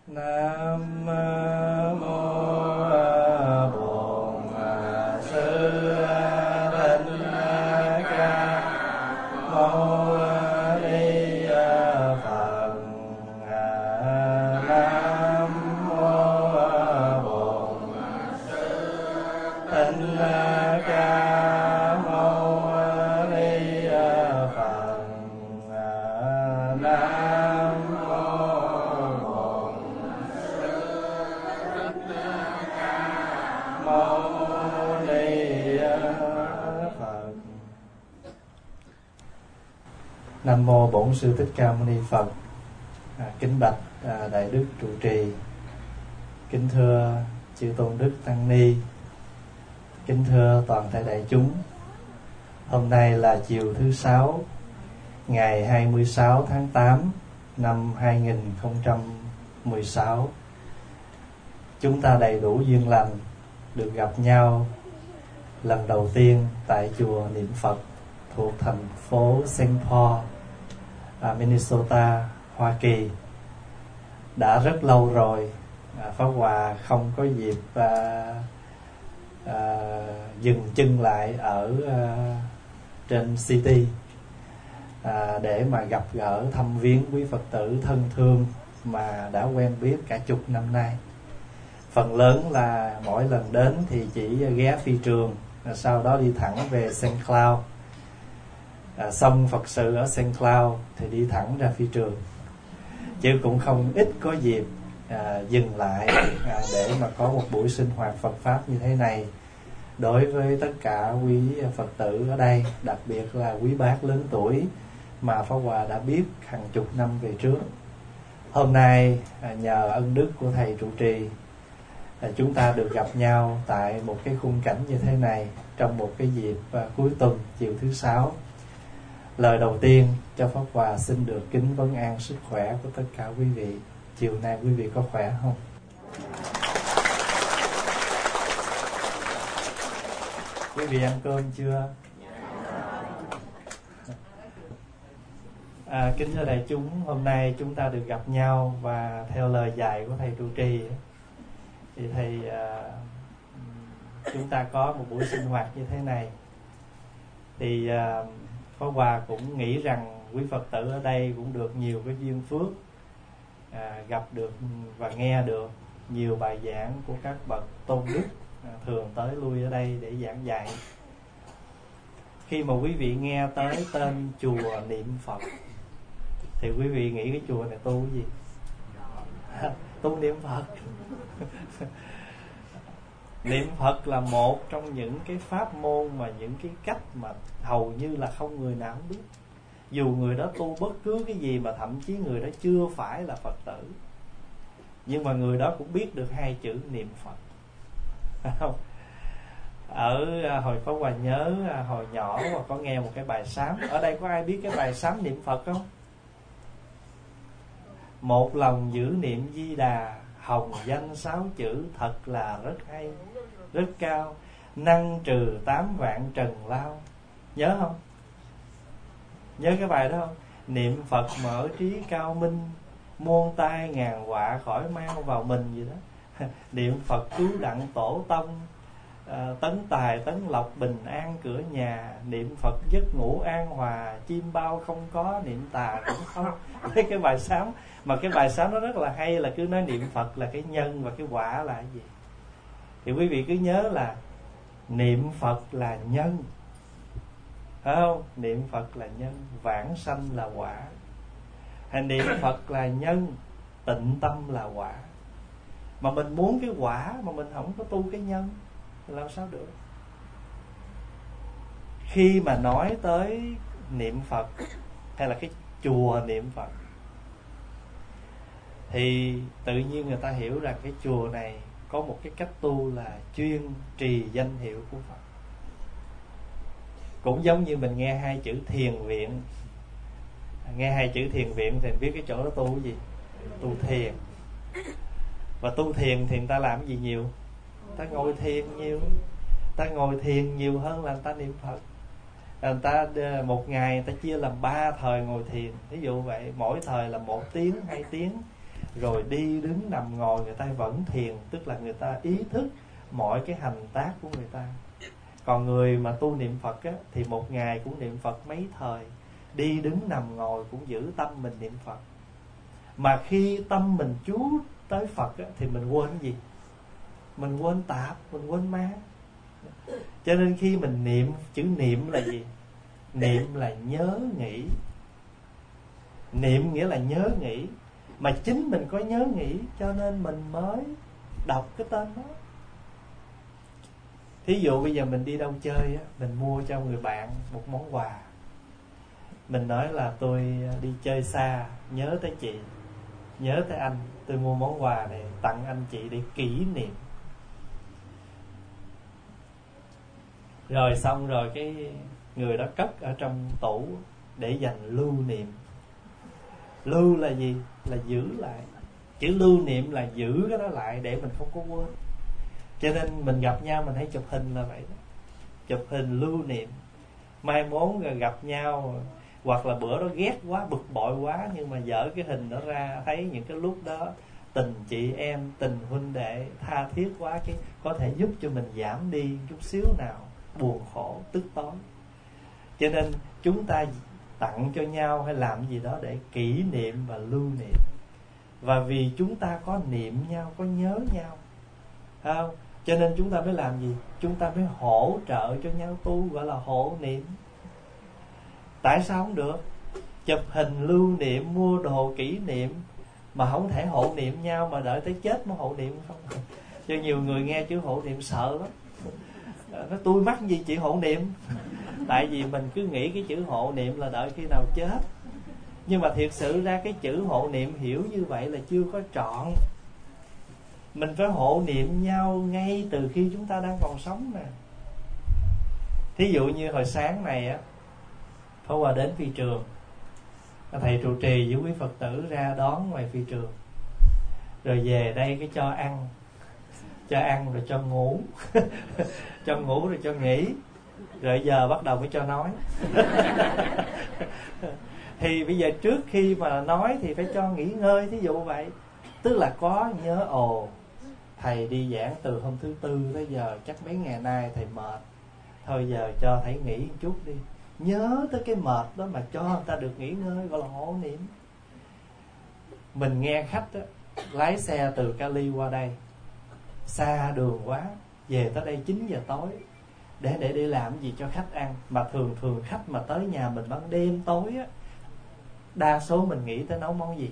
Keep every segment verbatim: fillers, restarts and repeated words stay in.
Nam mô Bổn Sư Thích Ca Mâu Ni Phật. Nam mô Bổn Sư Thích Ca Mâu Ni Phật. Nam Nam mô Bổn Sư Thích Ca Mâu Ni Phật. À, kính bạch à, đại đức trụ trì, kính thưa chư tôn đức tăng ni, kính thưa toàn thể đại chúng. Hôm nay là chiều thứ sáu, ngày hai mươi sáu tháng tám năm hai nghìn không trăm mười sáu. Chúng ta đầy đủ duyên lành được gặp nhau lần đầu tiên tại chùa Niệm Phật thuộc thành phố Saint Paul, à, Minnesota, Hoa Kỳ. Đã rất lâu rồi à, Pháp Hòa không có dịp à, à, dừng chân lại ở à, trên city à, để mà gặp gỡ thăm viếng quý Phật tử thân thương mà đã quen biết cả chục năm nay. Phần lớn là mỗi lần đến thì chỉ ghé phi trường, sau đó đi thẳng về Saint Cloud. À, xong Phật sự ở Saint Cloud thì đi thẳng ra phi trường, chứ cũng không ít có dịp à, dừng lại à, để mà có một buổi sinh hoạt Phật Pháp như thế này đối với tất cả quý Phật tử ở đây, đặc biệt là quý bác lớn tuổi mà Pháp Hòa đã biết hàng chục năm về trước. Hôm nay à, nhờ ân đức của Thầy trụ trì, à, chúng ta được gặp nhau tại một cái khung cảnh như thế này trong một cái dịp à, cuối tuần chiều thứ sáu. Lời đầu tiên cho Pháp Hòa xin được kính vấn an sức khỏe của tất cả quý vị. Chiều nay quý vị có khỏe không? Quý vị ăn cơm chưa? À, kính thưa đại chúng, hôm nay chúng ta được gặp nhau và theo lời dạy của Thầy trụ trì thì Thầy à, chúng ta có một buổi sinh hoạt như thế này. Thì à, Pháp Hòa cũng nghĩ rằng quý Phật tử ở đây cũng được nhiều cái duyên phước à, gặp được và nghe được nhiều bài giảng của các bậc tôn đức à, thường tới lui ở đây để giảng dạy. Khi mà quý vị nghe tới tên chùa Niệm Phật thì quý vị nghĩ cái chùa này tu cái gì? Tu niệm Phật. Niệm Phật là một trong những cái pháp môn mà những cái cách mà hầu như là không người nào không biết. Dù người đó tu bất cứ cái gì, mà thậm chí người đó chưa phải là Phật tử, nhưng mà người đó cũng biết được hai chữ niệm Phật. Không? Ở hồi Pháp Hòa nhớ hồi nhỏ mà có nghe một cái bài sám. Ở đây có ai biết cái bài sám niệm Phật không? Một lòng giữ niệm Di Đà, hồng danh sáu chữ thật là rất hay, rất cao, năng trừ tám vạn trần lao. Nhớ không? Nhớ cái bài đó không? Niệm Phật mở trí cao minh, muôn tai ngàn họa khỏi mang vào mình gì đó. Niệm Phật cứu đặng tổ tông, à, tấn tài tấn lộc bình an cửa nhà. Niệm Phật giấc ngủ an hòa, chim bao không có, niệm tà cũng không. Thấy cái bài sám, mà cái bài sám nó rất là hay, là cứ nói niệm Phật là cái nhân và cái quả là cái gì. Thì quý vị cứ nhớ là niệm Phật là nhân, phải không? Niệm Phật là nhân, vãng sanh là quả. Hay niệm Phật là nhân, tịnh tâm là quả. Mà mình muốn cái quả mà mình không có tu cái nhân thì làm sao được? Khi mà nói tới niệm Phật hay là cái chùa Niệm Phật thì tự nhiên người ta hiểu rằng cái chùa này có một cái cách tu là chuyên trì danh hiệu của Phật. Cũng giống như mình nghe hai chữ thiền viện. Nghe hai chữ thiền viện thì biết cái chỗ đó tu cái gì? Tu thiền. Và tu thiền thì người ta làm cái gì nhiều? Ta ngồi thiền nhiều. Ta ngồi thiền nhiều hơn là người ta niệm Phật. Người ta một ngày người ta chia làm ba thời ngồi thiền. Ví dụ vậy, mỗi thời là một tiếng, hai tiếng. rồi đi đứng nằm ngồi người ta vẫn thiền, tức là người ta ý thức mọi cái hành tác của người ta. Còn người mà tu niệm Phật á, thì một ngày cũng niệm Phật mấy thời, đi đứng nằm ngồi cũng giữ tâm mình niệm Phật. Mà khi tâm mình chú tới Phật á, thì mình quên cái gì? Mình quên tạp, mình quên ma. Cho nên khi mình niệm, chữ niệm là gì? Niệm là nhớ nghĩ. Niệm nghĩa là nhớ nghĩ. Mà chính mình có nhớ nghĩ cho nên mình mới đọc cái tên đó. Thí dụ bây giờ mình đi đâu chơi á, mình mua cho người bạn một món quà. Mình nói là tôi đi chơi xa, nhớ tới chị, nhớ tới anh, tôi mua món quà này tặng anh chị để kỷ niệm. Rồi xong rồi cái người đó cất ở trong tủ để dành lưu niệm. Lưu là gì? Là giữ lại. Chữ lưu niệm là giữ cái đó lại để mình không có quên. Cho nên mình gặp nhau mình hay chụp hình là vậy đó. Chụp hình lưu niệm. Mai mốt gặp nhau, hoặc là bữa đó ghét quá, bực bội quá, nhưng mà dở cái hình đó ra, thấy những cái lúc đó tình chị em, tình huynh đệ tha thiết quá, cái có thể giúp cho mình giảm đi chút xíu nào buồn khổ, tức tối. Cho nên chúng ta tặng cho nhau hay làm gì đó để kỷ niệm và lưu niệm. Và vì chúng ta có niệm nhau, có nhớ nhau, không? Cho nên chúng ta mới làm gì? Chúng ta mới hỗ trợ cho nhau tu, gọi là hộ niệm. Tại sao không được? Chụp hình lưu niệm, mua đồ kỷ niệm mà không thể hộ niệm nhau, mà đợi tới chết mới hộ niệm không? Cho nhiều người nghe chữ hộ niệm sợ lắm. Nó tôi mắc gì chị hộ niệm? Tại vì mình cứ nghĩ cái chữ hộ niệm là đợi khi nào chết. Nhưng mà thiệt sự ra cái chữ hộ niệm hiểu như vậy là chưa có trọn. Mình phải hộ niệm nhau ngay từ khi chúng ta đang còn sống nè. Thí dụ như hồi sáng này á, Pháp Hòa đến phi trường, thầy trụ trì với quý Phật tử ra đón ngoài phi trường, rồi về đây cái cho ăn, cho ăn rồi cho ngủ cho ngủ rồi cho nghỉ, rồi giờ bắt đầu mới cho nói. Thì bây giờ trước khi mà nói thì phải cho nghỉ ngơi, thí dụ vậy. Tức là có nhớ, ồ thầy đi giảng từ hôm thứ tư tới giờ chắc mấy ngày nay thầy mệt, thôi giờ cho thầy nghỉ một chút đi. Nhớ tới cái mệt đó mà cho người ta được nghỉ ngơi, gọi là hộ niệm. Mình nghe khách đó, lái xe từ Cali qua đây, xa đường quá, về tới đây chín giờ tối, để để đi làm gì cho khách ăn. Mà thường thường khách mà tới nhà mình ban đêm tối á, đa số mình nghĩ tới nấu món gì?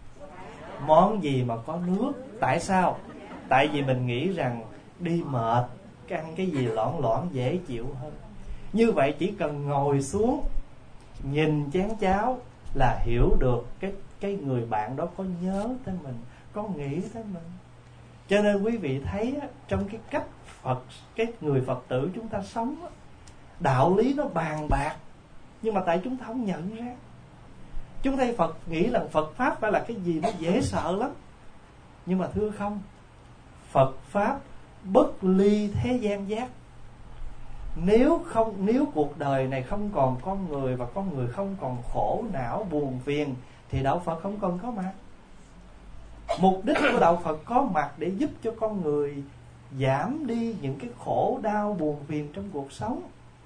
Món gì mà có nước. Tại sao? Tại vì mình nghĩ rằng đi mệt, ăn cái gì loãng loãng dễ chịu hơn. Như vậy chỉ cần ngồi xuống, nhìn chén cháo là hiểu được cái, cái người bạn đó có nhớ tới mình, có nghĩ tới mình. Cho nên quý vị thấy á, trong cái cách Phật, cái người Phật tử chúng ta sống á, đạo lý nó bàn bạc, nhưng mà tại chúng ta không nhận ra. Chúng ta Phật nghĩ là Phật Pháp phải là cái gì nó dễ sợ lắm. Nhưng mà thưa không, Phật Pháp bất ly thế gian giác. Nếu không, nếu cuộc đời này không còn con người, và con người không còn khổ não buồn phiền, thì đạo Phật không cần có mặt. Mục đích của đạo Phật có mặt để giúp cho con người giảm đi những cái khổ đau buồn phiền trong cuộc sống,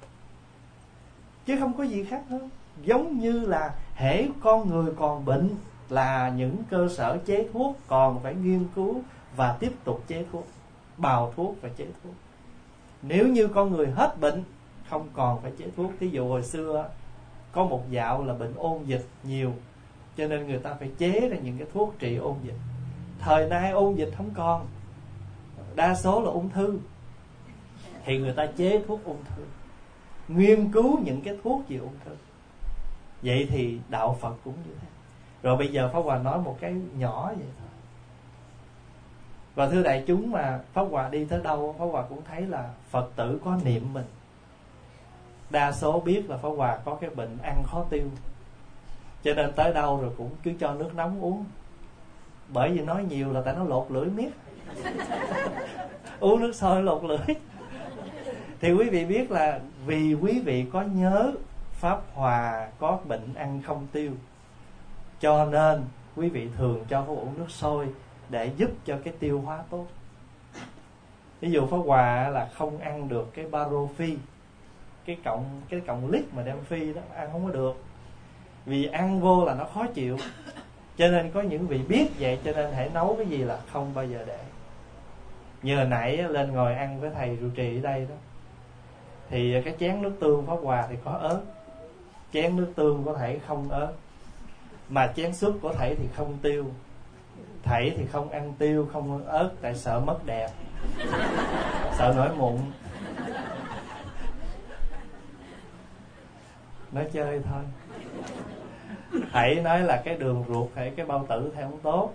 chứ không có gì khác hơn. Giống như là hễ con người còn bệnh là những cơ sở chế thuốc còn phải nghiên cứu và tiếp tục chế thuốc, bào thuốc và chế thuốc. Nếu như con người hết bệnh, không còn phải chế thuốc. Thí dụ hồi xưa có một dạo là bệnh ôn dịch nhiều, cho nên người ta phải chế ra những cái thuốc trị ôn dịch. Thời nay ôn dịch không còn, đa số là ung thư, thì người ta chế thuốc ung thư, nghiên cứu những cái thuốc trị ung thư. Vậy thì đạo Phật cũng như thế. Rồi bây giờ Pháp Hòa nói một cái nhỏ vậy thôi. Và thưa đại chúng, mà Pháp Hòa đi tới đâu, Pháp Hòa cũng thấy là Phật tử có niệm mình. Đa số biết là Pháp Hòa có cái bệnh ăn khó tiêu, cho nên tới đâu rồi cũng cứ cho nước nóng uống. Bởi vì nói nhiều là tại nó lột lưỡi miết. Uống nước sôi lột lưỡi. Thì quý vị biết là vì quý vị có nhớ Pháp Hòa có bệnh ăn không tiêu, cho nên quý vị thường cho Pháp uống nước sôi để giúp cho cái tiêu hóa tốt. Ví dụ Pháp Hòa là không ăn được cái baro phi, cái cọng cái cọng lít mà đem phi đó, ăn không có được, vì ăn vô là nó khó chịu. Cho nên có những vị biết vậy, cho nên hãy nấu cái gì là không bao giờ để. Như hồi nãy lên ngồi ăn với thầy trụ trì ở đây đó, thì cái chén nước tương Pháp Hòa thì có ớt, chén nước tương của thầy không ớt, mà chén súp của thầy thì không tiêu. Thầy thì không ăn tiêu, không ăn ớt, tại sợ mất đẹp, sợ nổi mụn. Nói chơi thôi. Thầy nói là cái đường ruột hay cái bao tử thì không tốt,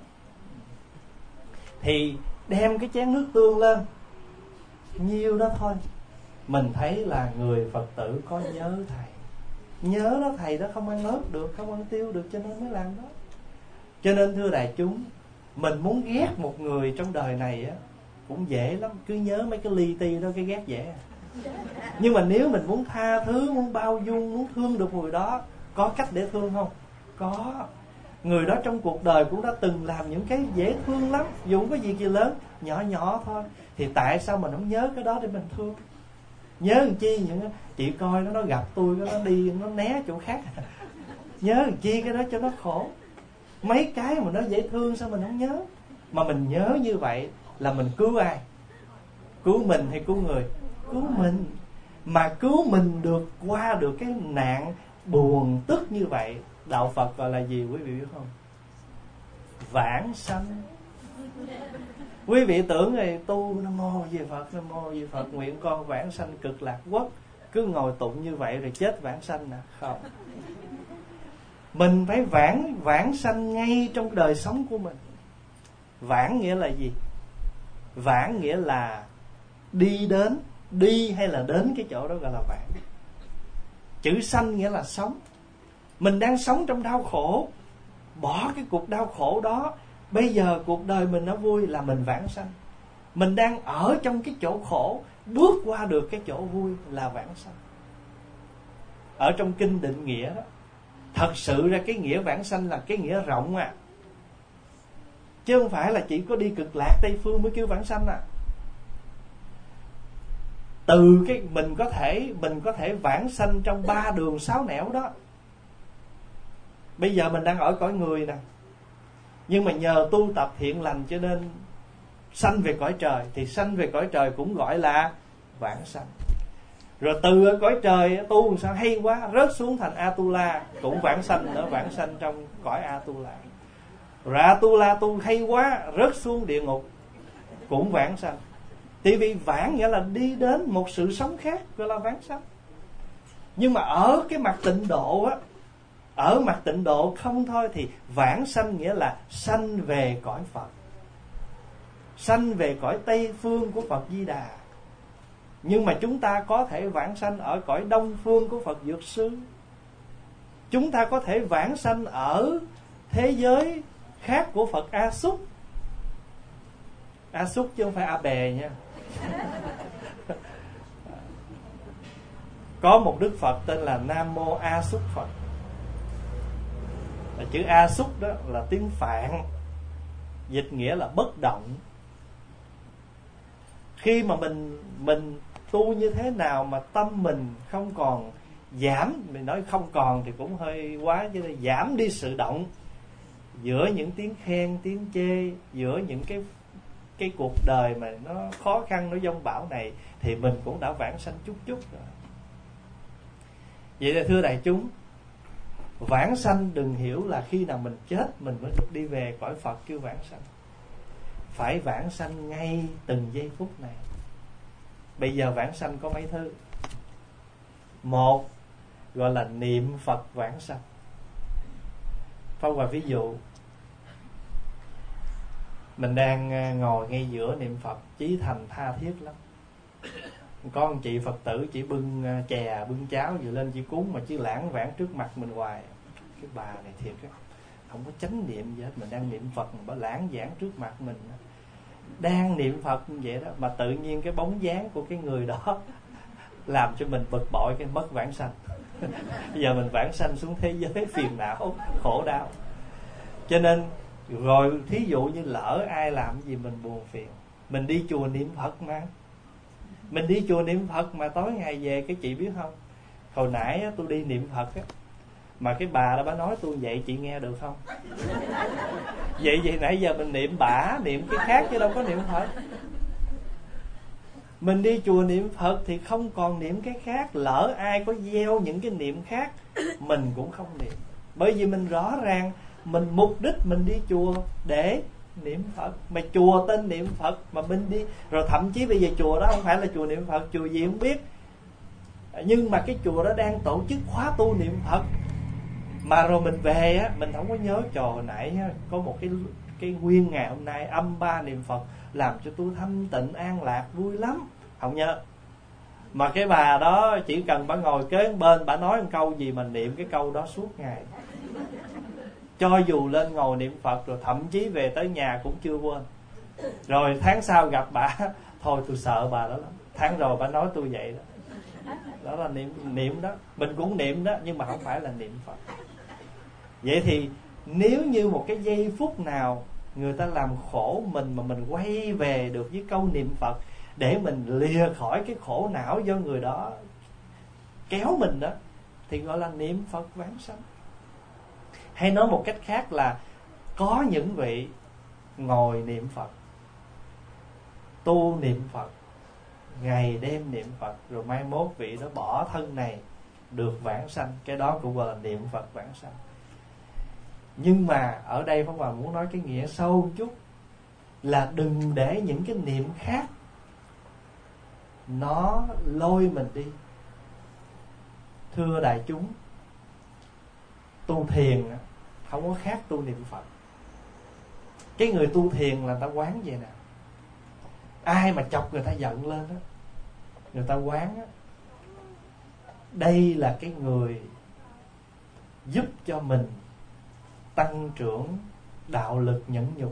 thì đem cái chén nước tương lên nhiêu đó thôi. Mình thấy là người Phật tử có nhớ thầy, nhớ đó thầy đó không ăn ớt được, không ăn tiêu được, cho nên mới làm đó. Cho nên thưa đại chúng, mình muốn ghét một người trong đời này á cũng dễ lắm, cứ nhớ mấy cái li ti đó cái ghét dễ. Nhưng mà nếu mình muốn tha thứ, muốn bao dung, muốn thương được người đó, có cách để thương không? Có. Người đó trong cuộc đời cũng đã từng làm những cái dễ thương lắm, dù không có gì gì lớn, nhỏ nhỏ thôi. Thì tại sao mình không nhớ cái đó để mình thương? Nhớ làm chi những chị coi nó nó gặp tôi, nó đi nó né chỗ khác. Nhớ làm chi cái đó cho nó khổ. Mấy cái mà nó dễ thương sao mình không nhớ? Mà mình nhớ như vậy là mình cứu ai? Cứu mình hay cứu người? Cứu mình. Mà cứu mình được qua được cái nạn buồn tức như vậy, đạo Phật gọi là gì quý vị biết không? Vãng sanh. Quý vị tưởng này tu Nam Mô Di Phật, Nam Mô Di Phật, nguyện con vãng sanh cực lạc quốc, cứ ngồi tụng như vậy rồi chết vãng sanh nè. Không. Mình phải vãng vãng sanh ngay trong đời sống của mình. Vãng nghĩa là gì? Vãng nghĩa là đi đến, đi hay là đến cái chỗ đó gọi là vãng. Chữ sanh nghĩa là sống. Mình đang sống trong đau khổ, bỏ cái cuộc đau khổ đó, bây giờ cuộc đời mình nó vui là mình vãng sanh. Mình đang ở trong cái chỗ khổ, bước qua được cái chỗ vui là vãng sanh. Ở trong kinh định nghĩa đó, thật sự ra cái nghĩa vãng sanh là cái nghĩa rộng à, chứ không phải là chỉ có đi cực lạc Tây Phương mới kêu vãng sanh à. Từ cái mình có thể mình có thể vãng sanh trong ba đường sáu nẻo đó. Bây giờ mình đang ở cõi người nè, nhưng mà nhờ tu tập thiện lành cho nên sanh về cõi trời, thì sanh về cõi trời cũng gọi là vãng sanh. Rồi từ ở cõi trời tu sao hay quá, rớt xuống thành Atula cũng vãng sanh nữa, vãng sanh trong cõi Atula. Rồi Atula tu hay quá, rớt xuống địa ngục cũng vãng sanh. Thì vì vãng nghĩa là đi đến một sự sống khác, gọi là vãng sanh. Nhưng mà ở cái mặt tịnh độ á, ở mặt tịnh độ không thôi, thì vãng sanh nghĩa là sanh về cõi Phật, sanh về cõi Tây Phương của Phật Di Đà. Nhưng mà chúng ta có thể vãng sanh ở cõi Đông Phương của Phật Dược Sư. Chúng ta có thể vãng sanh ở thế giới khác của Phật A Xúc. A Xúc chứ không phải A Bè nha. Có một Đức Phật tên là Nam Mô A Xúc Phật. Và chữ A Xúc đó là tiếng Phạn, dịch nghĩa là bất động. Khi mà mình mình tu như thế nào mà tâm mình không còn giảm, mình nói không còn thì cũng hơi quá, chứ là giảm đi sự động giữa những tiếng khen, tiếng chê, giữa những cái cái cuộc đời mà nó khó khăn, nó dông bão này, thì mình cũng đã vãng sanh chút chút rồi. Vậy là thưa đại chúng, vãng sanh đừng hiểu là khi nào mình chết mình mới được đi về cõi Phật kêu vãng sanh. Phải vãng sanh ngay từng giây phút này. Bây giờ vãng sanh có mấy thứ. Một, gọi là niệm Phật vãng sanh. Phong và ví dụ, mình đang ngồi ngay giữa niệm Phật, chí thành tha thiết lắm. Có một chị Phật tử chỉ bưng chè, bưng cháo vừa lên chỉ cúng, mà chỉ lãng vãng trước mặt mình hoài. Cái bà này thiệt á, không có chánh niệm gì hết. Mình đang niệm Phật mà bà lãng vãng trước mặt mình. Đang niệm Phật như vậy đó, mà tự nhiên cái bóng dáng của cái người đó làm cho mình bực bội, cái mất vãng sanh. Bây giờ mình vãng sanh xuống thế giới phiền não, khổ đau. Cho nên rồi thí dụ như lỡ ai làm gì mình buồn phiền, mình đi chùa niệm Phật mà. Mình đi chùa niệm Phật mà tối ngày về, cái chị biết không, hồi nãy á, tôi đi niệm Phật á, mà cái bà đó bà nói tôi vậy, chị nghe được không? Vậy vậy nãy giờ mình niệm bả, niệm cái khác chứ đâu có niệm Phật. Mình đi chùa niệm Phật thì không còn niệm cái khác. Lỡ ai có gieo những cái niệm khác, mình cũng không niệm. Bởi vì mình rõ ràng mình mục đích mình đi chùa để niệm Phật. Mà chùa tên niệm Phật mà mình đi, rồi thậm chí bây giờ chùa đó không phải là chùa niệm Phật, chùa gì không biết, nhưng mà cái chùa đó đang tổ chức khóa tu niệm Phật. Mà rồi mình về á, mình không có nhớ trời hồi nãy á, có một cái cái nguyên ngày hôm nay âm ba niệm Phật làm cho tôi thanh tịnh an lạc vui lắm, không nhớ. Mà cái bà đó chỉ cần bà ngồi kế bên, bà nói một câu gì mình niệm cái câu đó suốt ngày. Cho dù lên ngồi niệm Phật rồi thậm chí về tới nhà cũng chưa quên. Rồi tháng sau gặp bà, thôi tôi sợ bà đó lắm, tháng rồi bà nói tôi vậy đó. Đó là niệm niệm đó. Mình cũng niệm đó, nhưng mà không phải là niệm Phật. Vậy thì nếu như một cái giây phút nào người ta làm khổ mình mà mình quay về được với câu niệm Phật để mình lìa khỏi cái khổ não do người đó kéo mình đó, thì gọi là niệm Phật vãng sanh. Hay nói một cách khác là có những vị ngồi niệm Phật, tu niệm Phật, ngày đêm niệm Phật, rồi mai mốt vị đó bỏ thân này được vãng sanh, cái đó cũng gọi là niệm Phật vãng sanh. Nhưng mà ở đây Pháp Hòa muốn nói cái nghĩa sâu một chút là đừng để những cái niệm khác nó lôi mình đi. Thưa đại chúng, tu thiền không có khác tu niệm Phật. Cái người tu thiền là người ta quán vậy nè, ai mà chọc người ta giận lên đó, người ta quán đó, đây là cái người giúp cho mình tăng trưởng đạo lực nhẫn nhục.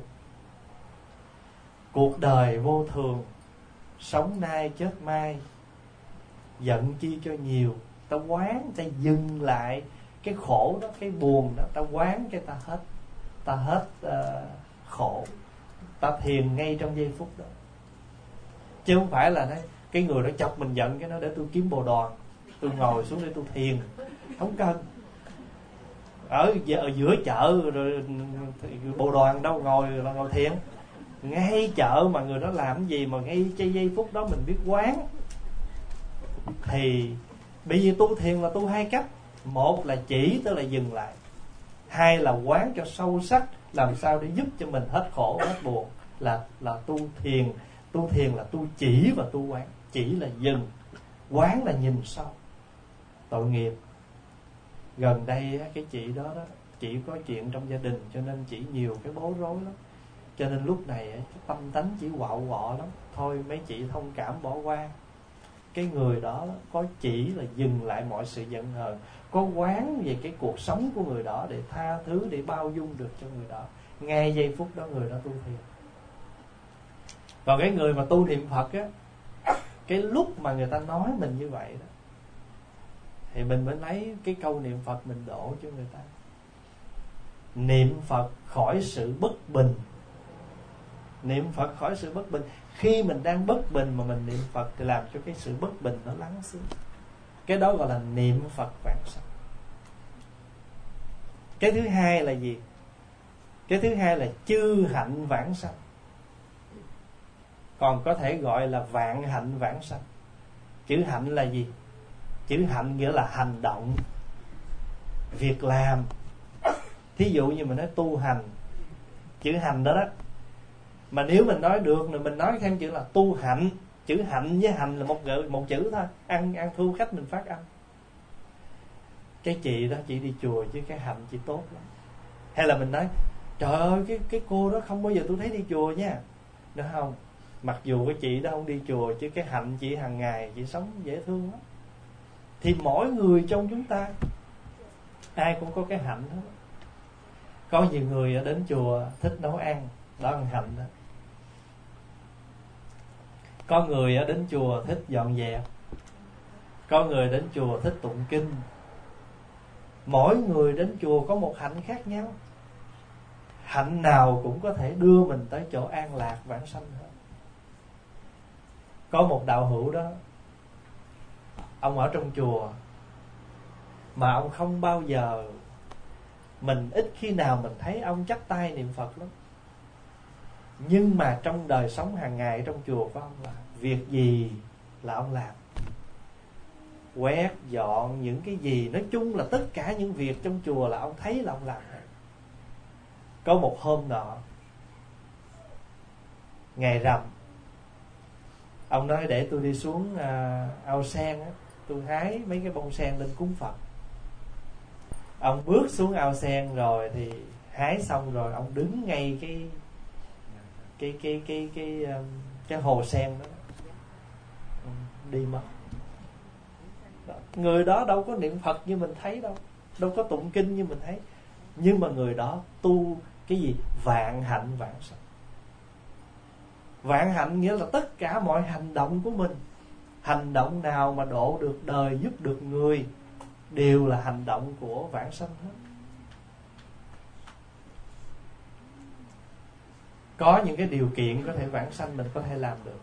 Cuộc đời vô thường, sống nay chết mai, giận chi cho nhiều. Ta quán, ta dừng lại cái khổ đó, cái buồn đó, ta quán cái ta hết, ta hết uh, khổ. Ta thiền ngay trong giây phút đó, chứ không phải là đấy, cái người đó chọc mình giận cái nó để tôi kiếm bồ đoàn, tôi ngồi xuống để tôi thiền. Không cần. Ở, ở giữa chợ rồi bồ đoàn đâu ngồi là ngồi thiền. Ngay chợ mà người đó làm cái gì mà ngay trong giây phút đó mình biết quán, thì bởi vì tu thiền là tu hai cách. Một là chỉ, tức là dừng lại. Hai là quán cho sâu sắc, làm sao để giúp cho mình hết khổ hết buồn, là là tu thiền. Tu thiền là tu chỉ và tu quán. Chỉ là dừng, quán là nhìn sâu. Tội nghiệp, gần đây cái chị đó đó, chị có chuyện trong gia đình cho nên chị nhiều cái bối rối lắm. Cho nên lúc này cái tâm tánh chỉ quạo quọ lắm. Thôi mấy chị thông cảm bỏ qua. Cái người đó có chỉ là dừng lại mọi sự giận hờn, có quán về cái cuộc sống của người đó để tha thứ, để bao dung được cho người đó. Ngay giây phút đó người đó tu thiền. Còn cái người mà tu niệm Phật á, cái lúc mà người ta nói mình như vậy đó, thì mình mới lấy cái câu niệm Phật mình đổ cho người ta. Niệm Phật khỏi sự bất bình. Niệm Phật khỏi sự bất bình. Khi mình đang bất bình mà mình niệm Phật thì làm cho cái sự bất bình nó lắng xuống. Cái đó gọi là niệm Phật vãng sanh. Cái thứ hai là gì? Cái thứ hai là chư hạnh vãng sanh. Còn có thể gọi là vạn hạnh vãng sanh. Chữ hạnh là gì? Chữ hạnh nghĩa là hành động, việc làm. Thí dụ như mình nói tu hành, chữ hành đó đó, mà nếu mình nói được rồi mình nói thêm chữ là tu hạnh. Chữ hạnh với hành là một một chữ thôi. Ăn ăn thu khách mình phát âm. Cái chị đó chị đi chùa chứ cái hạnh chị tốt lắm. Hay là mình nói trời ơi cái cái cô đó không bao giờ tôi thấy đi chùa nha. Đúng không? Mặc dù cái chị đó không đi chùa chứ cái hạnh chị hàng ngày chị sống dễ thương lắm. Thì mỗi người trong chúng ta ai cũng có cái hạnh đó. Có nhiều người đến chùa thích nấu ăn, đó là hạnh đó. Có người đến chùa thích dọn dẹp, có người đến chùa thích tụng kinh. Mỗi người đến chùa có một hạnh khác nhau. hạnh nào cũng có thể đưa mình tới chỗ an lạc vãng sanh hết. Có một đạo hữu đó, ông ở trong chùa mà ông không bao giờ, mình ít khi nào mình thấy ông chắp tay niệm Phật lắm. Nhưng mà trong đời sống hàng ngày trong chùa của ông là việc gì là ông làm. Quét dọn những cái gì, nói chung là tất cả những việc trong chùa là ông thấy là ông làm. Có một hôm nọ, ngày rằm, ông nói để tôi đi xuống uh, ao sen á, tôi hái mấy cái bông sen lên cúng Phật. Ông bước xuống ao sen rồi thì hái xong rồi ông đứng ngay cái cái cái cái cái cái, cái hồ sen đó, đi mất. Người đó đâu có niệm Phật như mình thấy đâu, đâu có tụng kinh như mình thấy, nhưng mà người đó tu cái gì? Vạn hạnh vãng sanh. Vạn hạnh nghĩa là tất cả mọi hành động của mình, hành động nào mà độ được đời, giúp được người, đều là hành động của vãng sanh hết. Có những cái điều kiện có thể vãng sanh mình có thể làm được.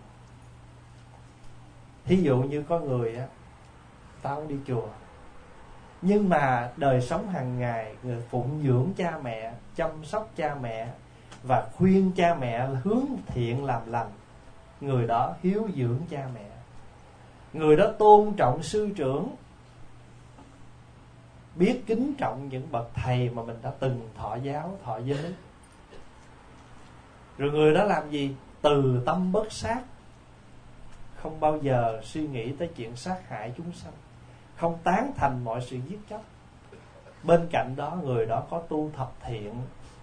Thí dụ như có người á, ta không đi chùa, nhưng mà đời sống hàng ngày người phụng dưỡng cha mẹ, chăm sóc cha mẹ và khuyên cha mẹ hướng thiện làm lành. Người đó hiếu dưỡng cha mẹ, người đó tôn trọng sư trưởng, biết kính trọng những bậc thầy mà mình đã từng thọ giáo, thọ giới. Rồi người đó làm gì? Từ tâm bất sát, không bao giờ suy nghĩ tới chuyện sát hại chúng sanh, không tán thành mọi sự giết chóc. Bên cạnh đó người đó có tu thập thiện.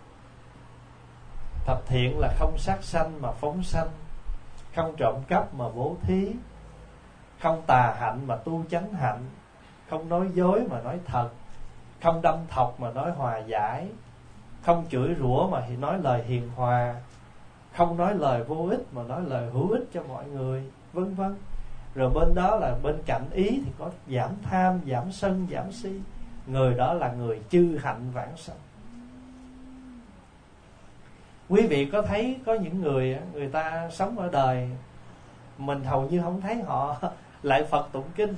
Thập thiện là không sát sanh mà phóng sanh, không trộm cắp mà bố thí, không tà hạnh mà tu chánh hạnh, không nói dối mà nói thật, không đâm thọc mà nói hòa giải, không chửi rủa mà nói lời hiền hòa, không nói lời vô ích mà nói lời hữu ích cho mọi người, vân vân. Rồi bên đó là bên cạnh ý thì có giảm tham, giảm sân, giảm si. Người đó là người chư hạnh vãng sanh. Quý vị có thấy có những người, người ta sống ở đời mình hầu như không thấy họ lại Phật tụng kinh,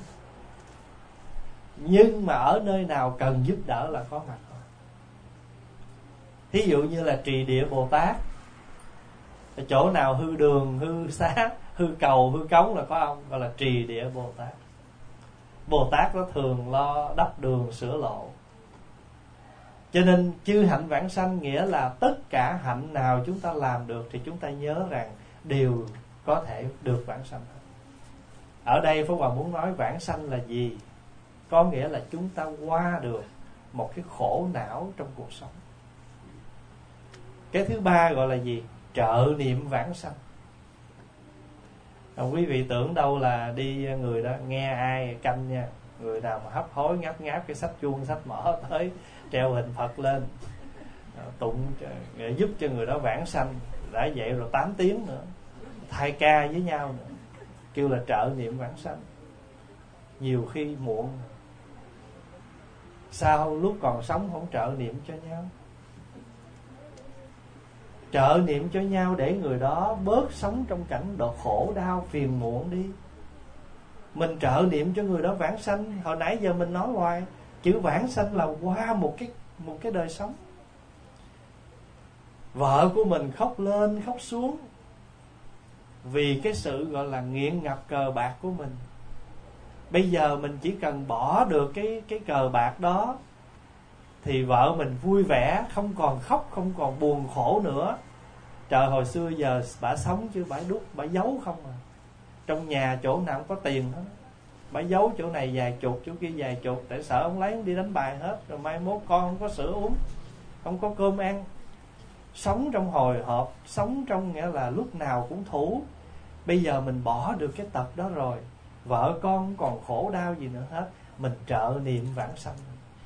nhưng mà ở nơi nào cần giúp đỡ là có mặt họ. Thí dụ như là Trì Địa Bồ Tát, chỗ nào hư đường, hư xá, hư cầu, hư cống là có ông, gọi là Trì Địa Bồ Tát. Bồ Tát nó thường lo đắp đường sửa lộ. Cho nên chư hạnh vãng sanh nghĩa là tất cả hạnh nào chúng ta làm được thì chúng ta nhớ rằng đều có thể được vãng sanh. Ở đây Pháp Hòa muốn nói vãng sanh là gì? Có nghĩa là chúng ta qua được một cái khổ não trong cuộc sống. Cái thứ ba gọi là gì? Trợ niệm vãng sanh. À, quý vị tưởng đâu là đi người đó nghe ai canh nha, người nào mà hấp hối ngáp ngáp cái sách chuông sách mở tới treo hình Phật lên à, tụng để giúp cho người đó vãng sanh. Đã vậy rồi tám tiếng nữa thay ca với nhau nữa, kêu là trợ niệm vãng sanh. Nhiều khi muộn, sao lúc còn sống không trợ niệm cho nhau? Trợ niệm cho nhau để người đó bớt sống trong cảnh độ khổ đau phiền muộn đi. Mình trợ niệm cho người đó vãng sanh. Hồi nãy giờ mình nói hoài, chữ vãng sanh là qua một cái một cái đời sống. Vợ của mình khóc lên khóc xuống vì cái sự gọi là nghiện ngập cờ bạc của mình. Bây giờ mình chỉ cần bỏ được cái cái cờ bạc đó thì vợ mình vui vẻ, không còn khóc, không còn buồn khổ nữa. Trời, hồi xưa giờ bả sống chứ bả đút, bả giấu không à. Trong nhà chỗ nào cũng có tiền hết, bả giấu chỗ này vài chục, chỗ kia vài chục, để sợ ông lấy ông đi đánh bài hết. Rồi mai mốt con không có sữa uống, không có cơm ăn. Sống trong hồi hộp, sống trong nghĩa là lúc nào cũng thủ. Bây giờ mình bỏ được cái tật đó rồi, vợ con không còn khổ đau gì nữa hết, mình trợ niệm vãng sanh.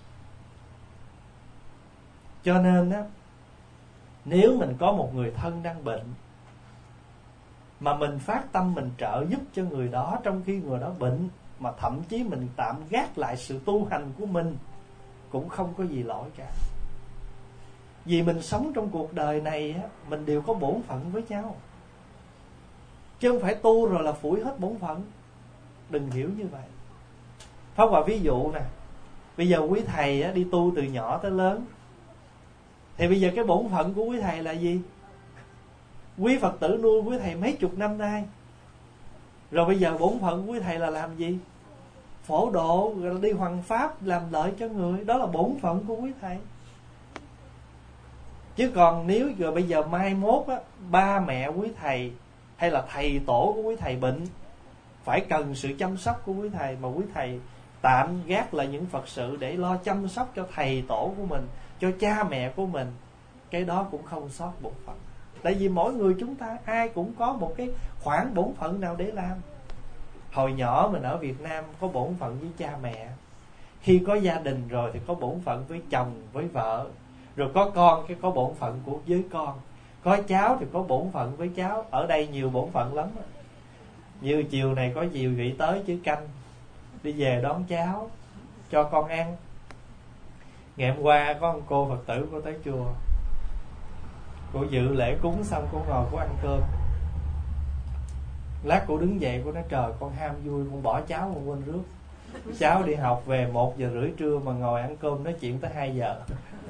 Cho nên á, nếu mình có một người thân đang bệnh mà mình phát tâm mình trợ giúp cho người đó trong khi người đó bệnh, mà thậm chí mình tạm gác lại sự tu hành của mình, cũng không có gì lỗi cả. Vì mình sống trong cuộc đời này á, mình đều có bổn phận với nhau, chứ không phải tu rồi là phủi hết bổn phận. Đừng hiểu như vậy. Pháp Hòa ví dụ nè, bây giờ quý thầy á, đi tu từ nhỏ tới lớn, thì bây giờ cái bổn phận của quý thầy là gì? Quý Phật tử nuôi quý thầy mấy chục năm nay, rồi bây giờ bổn phận của quý thầy là làm gì? Phổ độ, rồi đi hoằng pháp, làm lợi cho người. Đó là bổn phận của quý thầy. Chứ còn nếu rồi bây giờ mai mốt á, ba mẹ quý thầy hay là thầy tổ của quý thầy bệnh, phải cần sự chăm sóc của quý thầy, mà quý thầy tạm gác lại những Phật sự để lo chăm sóc cho thầy tổ của mình, cho cha mẹ của mình, cái đó cũng không sót bổn phận. Tại vì mỗi người chúng ta ai cũng có một cái khoản bổn phận nào để làm. Hồi nhỏ mình ở Việt Nam có bổn phận với cha mẹ, khi có gia đình rồi thì có bổn phận với chồng, với vợ, rồi có con cái có bổn phận của với con, có cháu thì có bổn phận với cháu. Ở đây nhiều bổn phận lắm. Như chiều này có chiều vị tới chữ canh, đi về đón cháu, cho con ăn. Ngày hôm qua có một cô Phật tử cô tới chùa, cô dự lễ cúng xong cô ngồi cô ăn cơm. Lát cô đứng dậy cô nói trời con ham vui, con bỏ cháu con quên rước. Cháu đi học về một giờ rưỡi trưa mà ngồi ăn cơm nói chuyện tới hai giờ.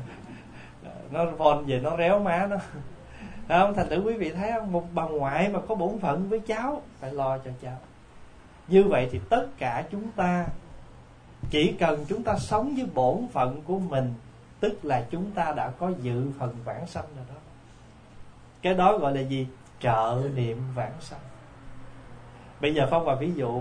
Nó phone về nó réo má nó. Không, thành thử quý vị thấy không, một bà ngoại mà có bổn phận với cháu phải lo cho cháu. Như vậy thì tất cả chúng ta chỉ cần chúng ta sống với bổn phận của mình, tức là chúng ta đã có dự phần vãng sanh rồi đó. Cái đó gọi là gì? Trợ niệm vãng sanh. Bây giờ Pháp Hòa ví dụ,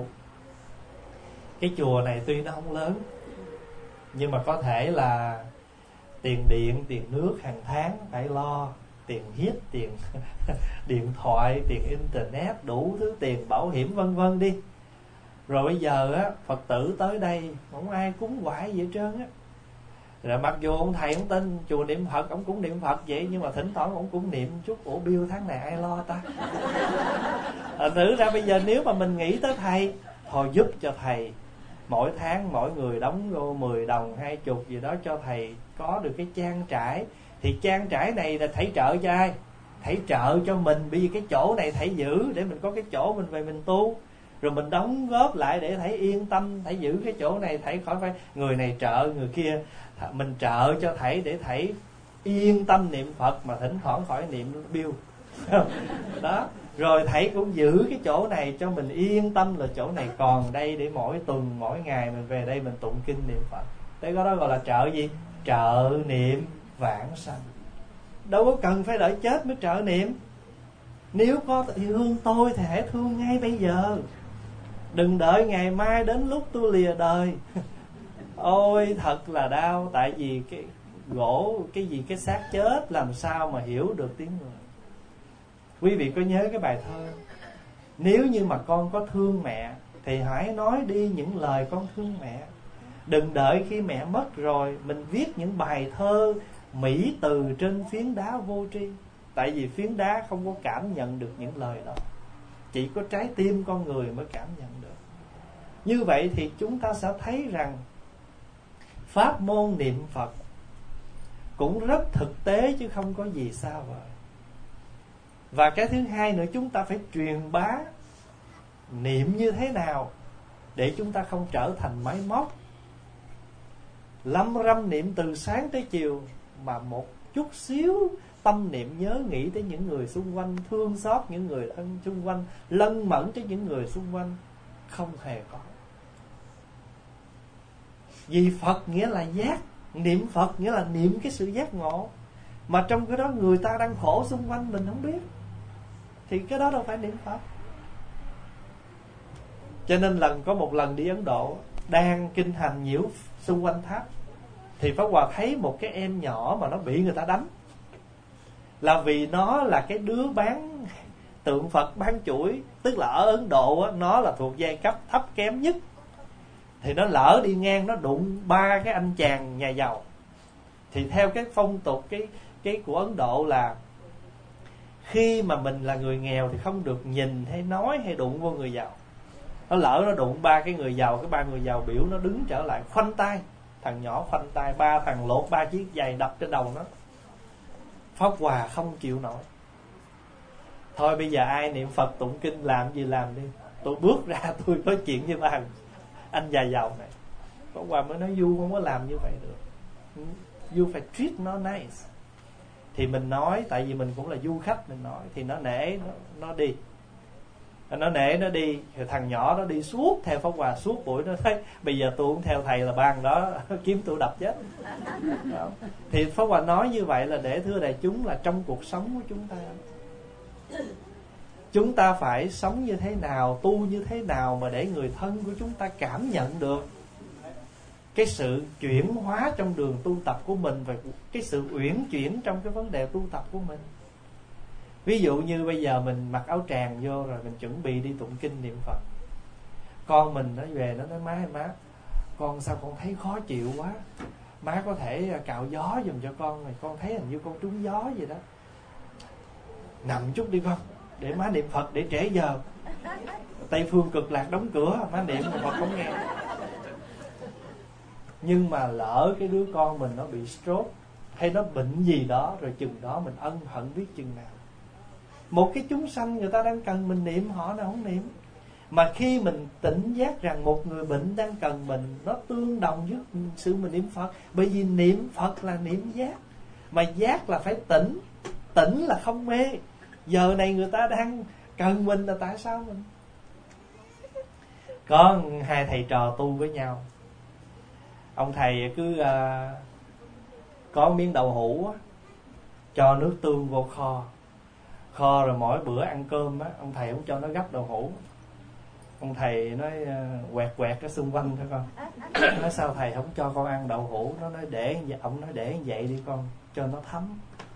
cái chùa này tuy nó không lớn, nhưng mà có thể là tiền điện, tiền nước hàng tháng phải lo, tiền hiếp, tiền điện thoại, tiền internet, đủ thứ tiền bảo hiểm vân vân đi. Rồi bây giờ á, Phật tử tới đây không ai cúng quải gì hết trơn á. Rồi mặc dù ông thầy ông tin chùa niệm Phật, ông cũng niệm Phật vậy, nhưng mà thỉnh thoảng ông cũng niệm chút, ủa bill tháng này ai lo ta? À, thử ra bây giờ nếu mà mình nghĩ tới thầy, thôi giúp cho thầy, mỗi tháng mỗi người đóng vô mười đồng, hai chục gì đó cho thầy có được cái trang trải. Thì trang trải này là thầy trợ cho ai? Thầy trợ cho mình, bởi vì cái chỗ này thầy giữ để mình có cái chỗ mình về mình tu. Rồi mình đóng góp lại để thầy yên tâm, thầy giữ cái chỗ này, thầy khỏi phải người này trợ người kia. Mình trợ cho thầy để thầy yên tâm niệm Phật, mà thỉnh thoảng khỏi niệm bill. Đó. Rồi thầy cũng giữ cái chỗ này cho mình yên tâm là chỗ này còn đây để mỗi tuần, mỗi ngày mình về đây mình tụng kinh niệm Phật. Thế có đó gọi là trợ gì? Trợ niệm vãng sanh. Đâu có cần phải đợi chết mới trợ niệm. Nếu có thương tôi thì hãy thương ngay bây giờ, đừng đợi ngày mai đến lúc tôi lìa đời. Ôi thật là đau. Tại vì cái gỗ, cái gì cái xác chết làm sao mà hiểu được tiếng người. Quý vị có nhớ cái bài thơ, nếu như mà con có thương mẹ thì hãy nói đi những lời con thương mẹ. Đừng đợi khi mẹ mất rồi mình viết những bài thơ mỹ từ trên phiến đá vô tri. Tại vì phiến đá không có cảm nhận được những lời đó, chỉ có trái tim con người mới cảm nhận được. Như vậy thì chúng ta sẽ thấy rằng pháp môn niệm Phật cũng rất thực tế chứ không có gì xa vời. Và cái thứ hai nữa, chúng ta phải truyền bá niệm như thế nào để chúng ta không trở thành máy móc lăm răm niệm từ sáng tới chiều, mà một chút xíu tâm niệm nhớ nghĩ tới những người xung quanh, thương xót những người thân xung quanh, lân mẫn tới những người xung quanh không hề có. Vì Phật nghĩa là giác, niệm Phật nghĩa là niệm cái sự giác ngộ. Mà trong cái đó người ta đang khổ xung quanh mình không biết, thì cái đó đâu phải niệm Phật. Cho nên lần có một lần đi Ấn Độ, đang kinh hành nhiễu xung quanh tháp, thì Pháp Hòa thấy một cái em nhỏ mà nó bị người ta đánh. Là vì nó là cái đứa bán tượng Phật, bán chuỗi. Tức là ở Ấn Độ á, nó là thuộc giai cấp thấp kém nhất. Thì nó lỡ đi ngang, nó đụng ba cái anh chàng nhà giàu. Thì theo cái phong tục cái, cái của Ấn Độ là khi mà mình là người nghèo thì không được nhìn hay nói hay đụng vô người giàu. Nó lỡ nó đụng ba cái người giàu, cái ba người giàu biểu nó đứng trở lại khoanh tay. Thằng nhỏ khoanh tay, ba thằng lột ba chiếc giày đập trên đầu nó. Pháp Hòa không chịu nổi. Thôi bây giờ ai niệm Phật tụng kinh làm gì làm đi, tôi bước ra tôi nói chuyện với bà anh già giàu này. Pháp Hòa mới nói Du không có làm như vậy được, Du phải treat nó nice. Thì mình nói, tại vì mình cũng là du khách, mình nói thì nó nể, nó, nó đi nó nể nó đi. Thì thằng nhỏ nó đi suốt theo Pháp Hòa suốt buổi, nó thấy bây giờ tôi cũng theo thầy là ban đó kiếm tôi đập chết. Đó. Thì Pháp Hòa nói như vậy là để thưa đại chúng là trong cuộc sống của chúng ta, chúng ta phải sống như thế nào, tu như thế nào mà để người thân của chúng ta cảm nhận được cái sự chuyển hóa trong đường tu tập của mình, và cái sự uyển chuyển trong cái vấn đề tu tập của mình. Ví dụ như bây giờ mình mặc áo tràng vô rồi mình chuẩn bị đi tụng kinh niệm Phật, con mình nó về nó nói má ơi má, con sao con thấy khó chịu quá, má có thể cạo gió giùm cho con, rồi con thấy hình như con trúng gió vậy đó, nằm chút đi con, để má niệm Phật để trễ giờ. Tây phương cực lạc đóng cửa, má niệm mà Phật không nghe. Nhưng mà lỡ cái đứa con mình nó bị stroke hay nó bệnh gì đó, rồi chừng đó mình ân hận biết chừng nào. Một cái chúng sanh người ta đang cần mình niệm, họ nào không niệm. Mà khi mình tỉnh giác rằng một người bệnh đang cần mình, nó tương đồng với sự mình niệm Phật. Bởi vì niệm Phật là niệm giác, mà giác là phải tỉnh, tỉnh là không mê. Giờ này người ta đang cần mình là tại sao mình? Có hai thầy trò tu với nhau, ông thầy cứ uh, có miếng đậu hũ á, cho nước tương vô kho kho rồi mỗi bữa ăn cơm á, ông thầy không cho nó gấp đậu hũ. Ông thầy nói uh, quẹt quẹt cái xung quanh thôi con. Nói sao thầy không cho con ăn đậu hũ? Nó nói để, ông nói để vậy đi con, cho nó thấm.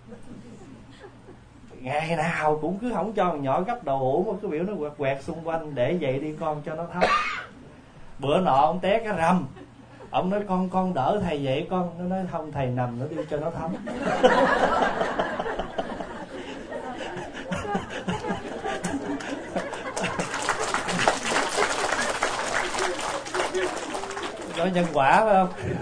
Ngày nào cũng cứ không cho con nhỏ gấp đậu hũ, mà cứ biểu nó quẹt quẹt xung quanh, để vậy đi con, cho nó thấm. Bữa nọ ông té cái rầm, ông nói con con đỡ thầy vậy con. Nó nói không thầy nằm nó đi cho nó thấm. Có nhân quả phải không?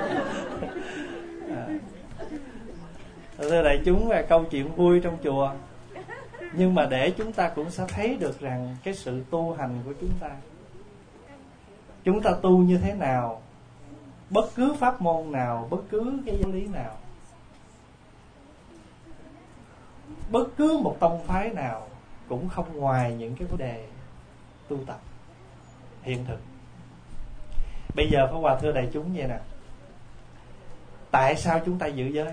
À. Thưa đại chúng, là câu chuyện vui trong chùa, nhưng mà để chúng ta cũng sẽ thấy được rằng cái sự tu hành của chúng ta, chúng ta tu như thế nào, bất cứ pháp môn nào, bất cứ cái giáo lý nào, bất cứ một tông phái nào cũng không ngoài những cái vấn đề tu tập hiện thực. Bây giờ Pháp Hòa thưa đại chúng vậy nè, tại sao chúng ta giữ giới?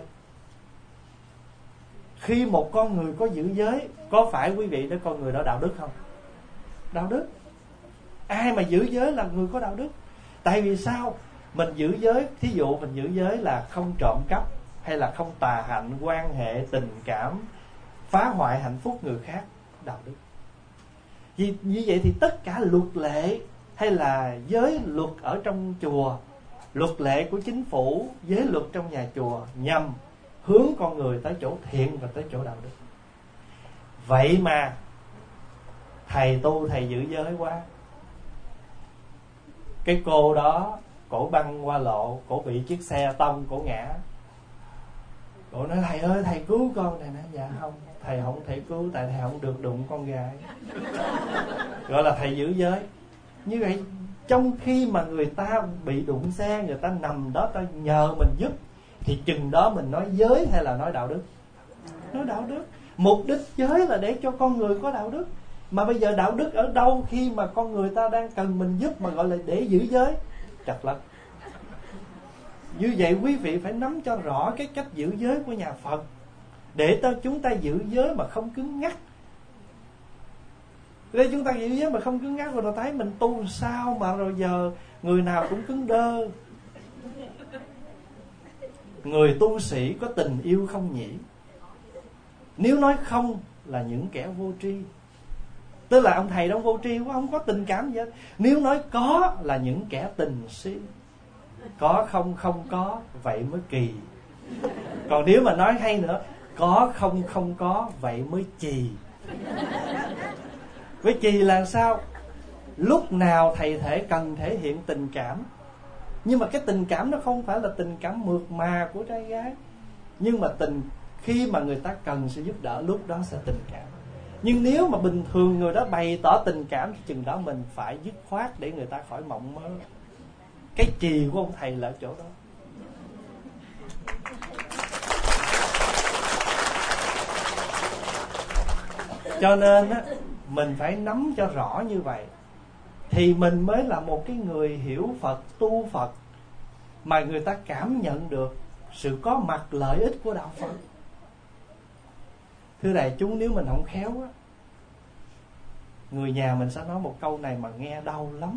Khi một con người có giữ giới, có phải quý vị đó con người đó đạo đức không? Đạo đức. Ai mà giữ giới là người có đạo đức. Tại vì sao? Mình giữ giới, thí dụ mình giữ giới là không trộm cắp, hay là không tà hạnh, quan hệ tình cảm, phá hoại hạnh phúc người khác, đạo đức. Vì như vậy thì tất cả luật lệ hay là giới luật ở trong chùa, luật lệ của chính phủ, giới luật trong nhà chùa nhằm hướng con người tới chỗ thiện và tới chỗ đạo đức. Vậy mà thầy tu thầy giữ giới quá, cái cô đó cổ băng qua lộ, cổ bị chiếc xe tông, cổ ngã. Cổ nói thầy ơi thầy cứu con. Thầy nói dạ không, thầy không thể cứu, tại thầy không được đụng con gái. Gọi là thầy giữ giới. Như vậy trong khi mà người ta bị đụng xe, người ta nằm đó, ta nhờ mình giúp, thì chừng đó mình nói giới hay là nói đạo đức? Nói đạo đức. Mục đích giới là để cho con người có đạo đức. Mà bây giờ đạo đức ở đâu khi mà con người ta đang cần mình giúp mà gọi là để giữ giới? Chặt lắm. Như vậy quý vị phải nắm cho rõ cái cách giữ giới của nhà Phật, để cho chúng ta giữ giới mà không cứng ngắc. Để chúng ta giữ giới mà không cứng ngắc, rồi thấy mình tu sao mà rồi giờ người nào cũng cứng đơ. Người tu sĩ có tình yêu không nhỉ? Nếu nói không là những kẻ vô tri. Tức là ông thầy đó vô tri quá, không có tình cảm gì hết. Nếu nói có là những kẻ tình si. Có không không có, vậy mới kỳ. Còn nếu mà nói hay nữa, có không không có, vậy mới chì. Với chì là sao? Lúc nào thầy thể cần thể hiện tình cảm, nhưng mà cái tình cảm nó không phải là tình cảm mượt mà của trai gái, nhưng mà tình Khi mà người ta cần sự giúp đỡ, lúc đó sẽ tình cảm. Nhưng nếu mà bình thường người đó bày tỏ tình cảm, chừng đó mình phải dứt khoát để người ta khỏi mộng mơ. Cái chì của ông thầy là ở chỗ đó. Cho nên á, mình phải nắm cho rõ như vậy, thì mình mới là một cái người hiểu Phật, tu Phật, mà người ta cảm nhận được sự có mặt lợi ích của đạo Phật. Thưa đại chúng, nếu mình không khéo á, người nhà mình sẽ nói một câu này mà nghe đau lắm: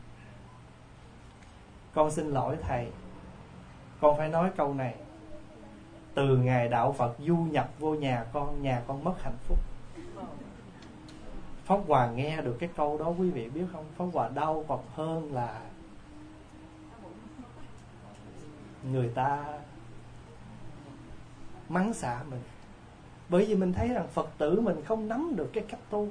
con xin lỗi thầy, con phải nói câu này. Từ ngày đạo Phật du nhập vô nhà con, nhà con mất hạnh phúc. Pháp Hòa nghe được cái câu đó, quý vị biết không? Pháp Hòa đau còn hơn là người ta mắng xả mình. Bởi vì mình thấy rằng Phật tử mình không nắm được cái cách tu.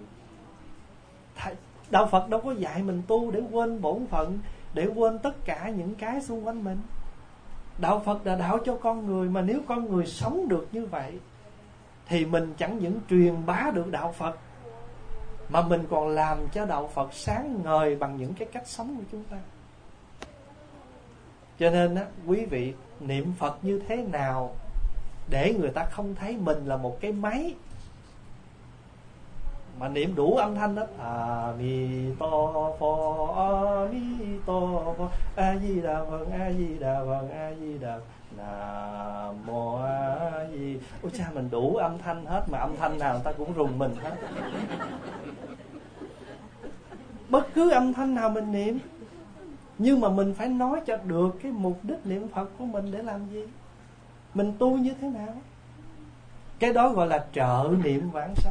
Đạo Phật đâu có dạy mình tu để quên bổn phận, để quên tất cả những cái xung quanh mình. Đạo Phật là đạo cho con người, mà nếu con người sống được như vậy thì mình chẳng những truyền bá được đạo Phật, mà mình còn làm cho đạo Phật sáng ngời bằng những cái cách sống của chúng ta. Cho nên á, quý vị niệm Phật như thế nào để người ta không thấy mình là một cái máy, mà niệm đủ âm thanh đó: A Mi To Phật, A Mi To Phật, A Di Đà Phật, A Di Đà Phật, A Di Đà Phật, Nam Mô A Di. Ôi cha, mình đủ âm thanh hết, mà âm thanh nào người ta cũng rùng mình hết. Bất cứ âm thanh nào mình niệm, nhưng mà mình phải nói cho được cái mục đích niệm Phật của mình để làm gì, mình tu như thế nào. Cái đó gọi là trợ niệm vãng sanh.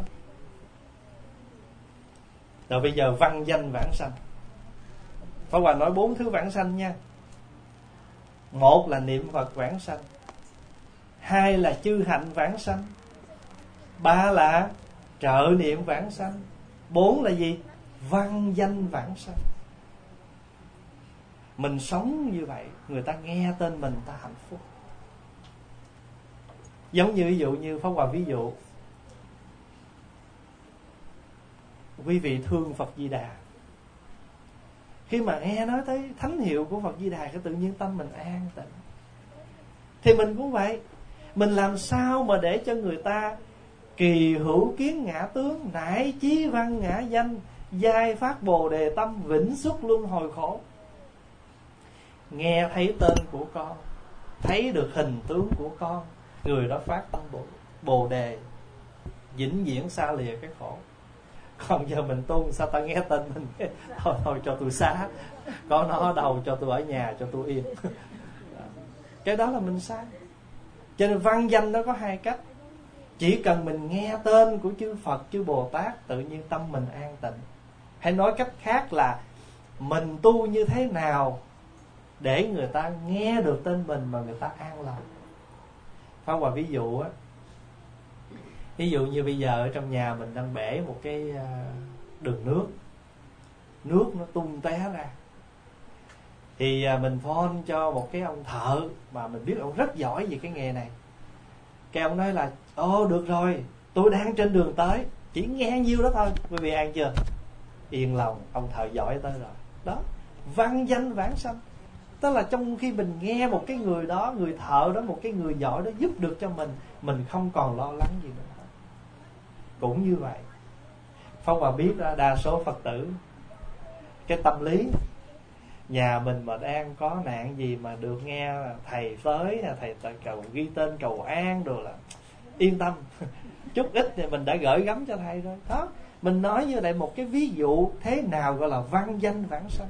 Rồi bây giờ văn danh vãng sanh. Pháp Hòa nói bốn thứ vãng sanh nha. Một là niệm Phật vãng sanh, hai là chư hạnh vãng sanh, ba là trợ niệm vãng sanh, bốn là gì? Văn danh vãng sanh. Mình sống như vậy, người ta nghe tên mình, ta hạnh phúc. Giống như ví dụ như Pháp Hòa ví dụ, quý vị thương Phật Di Đà, khi mà nghe nói tới thánh hiệu của Phật Di Đà, cái tự nhiên tâm mình an tịnh. Thì mình cũng vậy, mình làm sao mà để cho người ta kỳ hữu kiến ngã tướng, nải chí văn ngã danh, giai phát bồ đề tâm, vĩnh xuất luân hồi khổ. Nghe thấy tên của con, thấy được hình tướng của con, người đó phát tâm bồ, bồ đề, vĩnh viễn xa lìa cái khổ. Còn giờ mình tu sao ta nghe tên mình, thôi thôi cho tôi xá, có nó ở đâu cho tôi ở nhà, cho tôi yên. Cái đó là mình sai. Cho nên văn danh nó có hai cách. Chỉ cần mình nghe tên của chư Phật, chư Bồ Tát, tự nhiên tâm mình an tịnh. Hay nói cách khác là mình tu như thế nào để người ta nghe được tên mình mà người ta an lòng. Pháp Hòa ví dụ á, ví dụ như bây giờ ở trong nhà mình đang bể một cái đường nước, nước nó tung té ra, thì mình phone cho một cái ông thợ mà mình biết ông rất giỏi về cái nghề này. Cái ông nói là: ồ được rồi, tôi đang trên đường tới, chỉ nghe nhiêu đó thôi, quý vị an chưa? Yên lòng, ông thợ giỏi tới rồi. Đó, văn danh vãng sanh. Tức là trong khi mình nghe một cái người đó, người thợ đó, một cái người giỏi đó giúp được cho mình, mình không còn lo lắng gì nữa. Cũng như vậy, Pháp Hòa biết đa số Phật tử cái tâm lý nhà mình mà đang có nạn gì mà được nghe thầy tới, thầy cầu ghi tên cầu an rồi là yên tâm. Chút ít thì mình đã gửi gắm cho thầy rồi. Đó, mình nói như vậy một cái ví dụ thế nào gọi là văn danh vãng sanh.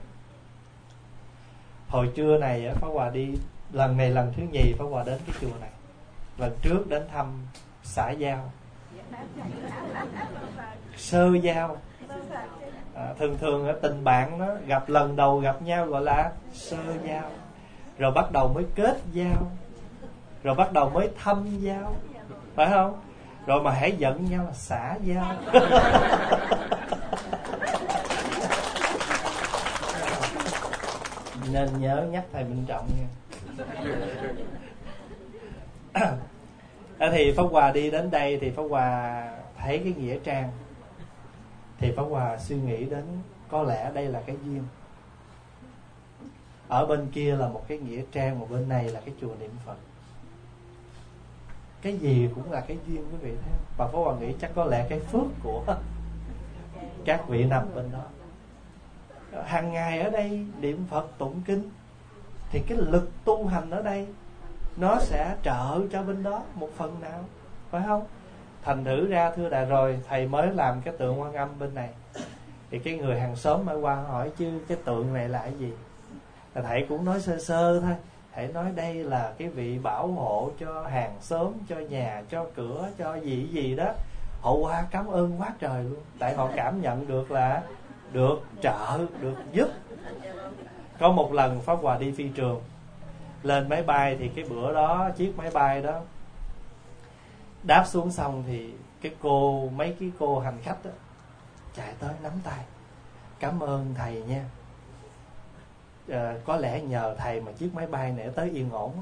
Hồi trưa này Pháp Hòa đi, lần này lần thứ nhì Pháp Hòa đến cái chùa này. Lần trước đến thăm xã Giao, sơ giao. À, thường thường tình bạn nó gặp lần đầu gặp nhau gọi là sơ giao, rồi bắt đầu mới kết giao, rồi bắt đầu mới thâm giao, phải không? Rồi mà hãy giận nhau là xã giao. Nên nhớ nhắc thầy Minh Trọng nha. À, thì Pháp Hòa đi đến đây thì Pháp Hòa thấy cái nghĩa trang, thì Pháp Hòa suy nghĩ đến có lẽ đây là cái duyên. Ở bên kia là một cái nghĩa trang, một bên này là cái chùa niệm Phật. Cái gì cũng là cái duyên quý vị thấy không? Và Pháp Hòa nghĩ chắc có lẽ cái phước của các vị nằm bên đó. Hàng ngày ở đây niệm Phật tụng kinh, thì cái lực tu hành ở đây nó sẽ trợ cho bên đó một phần nào, phải không? Thành thử ra thưa Đại rồi, thầy mới làm cái tượng Quan Âm bên này, thì cái người hàng xóm mới qua hỏi chứ cái tượng này là cái gì. Thì thầy cũng nói sơ sơ thôi. Thầy nói đây là cái vị bảo hộ cho hàng xóm, cho nhà, cho cửa, cho gì gì đó. Họ qua cảm ơn quá trời luôn. Tại họ cảm nhận được là được trợ, được giúp. Có một lần Pháp Hòa đi phi trường, lên máy bay thì cái bữa đó chiếc máy bay đó đáp xuống xong thì cái cô, mấy cái cô hành khách đó chạy tới nắm tay, cảm ơn thầy nha, à, có lẽ nhờ thầy mà chiếc máy bay này tới yên ổn.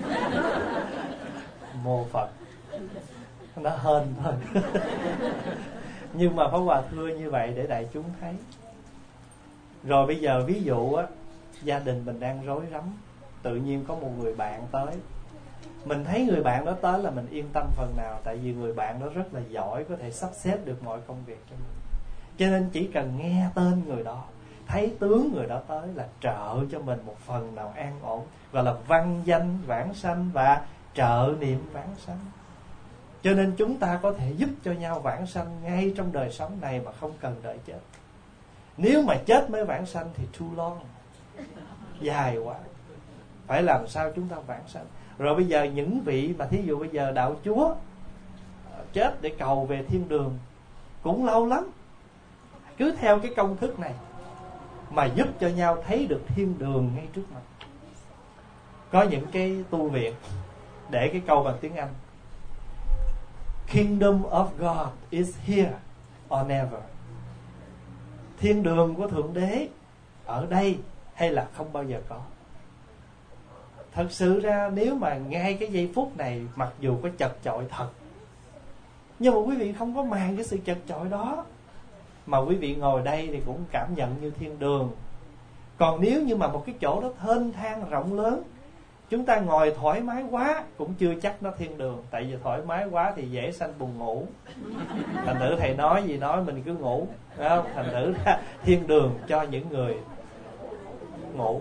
Mô Phật, nó hên thôi. Nhưng mà Pháp Hòa thưa như vậy để đại chúng thấy. Rồi bây giờ ví dụ á, gia đình mình đang rối rắm, tự nhiên có một người bạn tới, mình thấy người bạn đó tới là mình yên tâm phần nào, tại vì người bạn đó rất là giỏi, có thể sắp xếp được mọi công việc cho mình. Cho nên chỉ cần nghe tên người đó, thấy tướng người đó tới là trợ cho mình một phần nào an ổn, gọi là văn danh vãng sanh và trợ niệm vãng sanh. Cho nên chúng ta có thể giúp cho nhau vãng sanh ngay trong đời sống này mà không cần đợi chết. Nếu mà chết mới vãng sanh thì too long, dài quá. Phải làm sao chúng ta vãng sanh. Rồi bây giờ những vị mà thí dụ bây giờ đạo Chúa chết để cầu về thiên đường cũng lâu lắm. Cứ theo cái công thức này mà giúp cho nhau thấy được thiên đường ngay trước mặt. Có những cái tu viện để cái câu bằng tiếng Anh: Kingdom of God is here or never. Thiên đường của Thượng Đế ở đây hay là không bao giờ có. Thật sự ra nếu mà ngay cái giây phút này, mặc dù có chật chội thật, nhưng mà quý vị không có màng cái sự chật chội đó, mà quý vị ngồi đây thì cũng cảm nhận như thiên đường. Còn nếu như mà một cái chỗ đó thênh thang rộng lớn, chúng ta ngồi thoải mái quá cũng chưa chắc nó thiên đường. Tại vì thoải mái quá thì dễ sanh buồn ngủ. Thành thử thầy nói gì nói mình cứ ngủ, phải không? Thành thử ra thiên đường cho những người ngủ.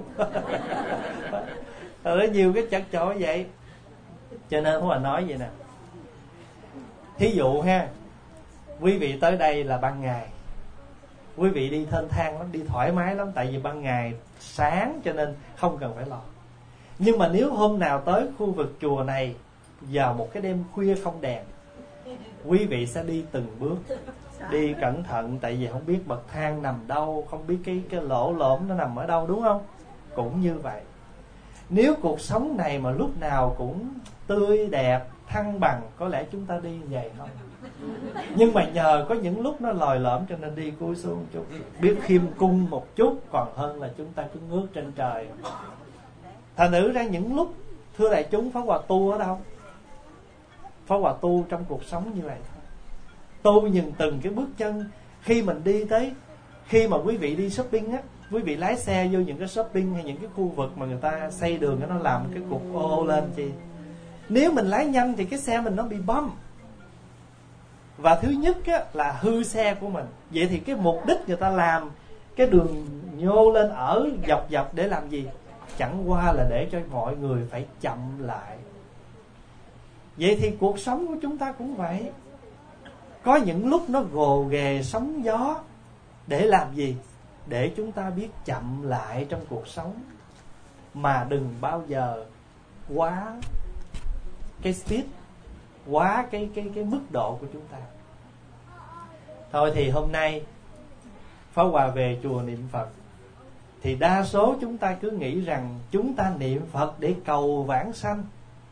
Rồi nhiều cái chật chội vậy. Cho nên Hòa nói vậy nè, thí dụ ha, quý vị tới đây là ban ngày, quý vị đi thênh thang lắm, đi thoải mái lắm, tại vì ban ngày sáng cho nên không cần phải lo. Nhưng mà nếu hôm nào tới khu vực chùa này vào một cái đêm khuya không đèn, quý vị sẽ đi từng bước, đi cẩn thận, tại vì không biết bậc thang nằm đâu, không biết cái cái lỗ lõm nó nằm ở đâu, đúng không? Cũng như vậy. Nếu cuộc sống này mà lúc nào cũng tươi đẹp, thăng bằng, có lẽ chúng ta đi vậy không. Nhưng mà nhờ có những lúc nó lòi lõm cho nên đi cúi xuống một chút, biết khiêm cung một chút, còn hơn là chúng ta cứ ngước trên trời. Thành thử ra những lúc, thưa đại chúng, Pháp Hòa tu ở đâu? Pháp Hòa tu trong cuộc sống như vậy thôi. Tu nhìn từng cái bước chân. Khi mình đi tới, khi mà quý vị đi shopping á, quý vị lái xe vô những cái shopping hay những cái khu vực mà người ta xây đường, nó làm cái cục ô lên chi. Nếu mình lái nhanh thì cái xe mình nó bị băm. Và thứ nhất á, là hư xe của mình. Vậy thì cái mục đích người ta làm cái đường nhô lên ở dọc dọc để làm gì? Chẳng qua là để cho mọi người phải chậm lại. Vậy thì cuộc sống của chúng ta cũng vậy. Có những lúc nó gồ ghề sóng gió. Để làm gì? Để chúng ta biết chậm lại trong cuộc sống. Mà đừng bao giờ quá cái speed, quá cái, cái, cái mức độ của chúng ta. Thôi thì hôm nay Pháp Hòa về chùa niệm Phật, thì đa số chúng ta cứ nghĩ rằng chúng ta niệm Phật để cầu vãng sanh.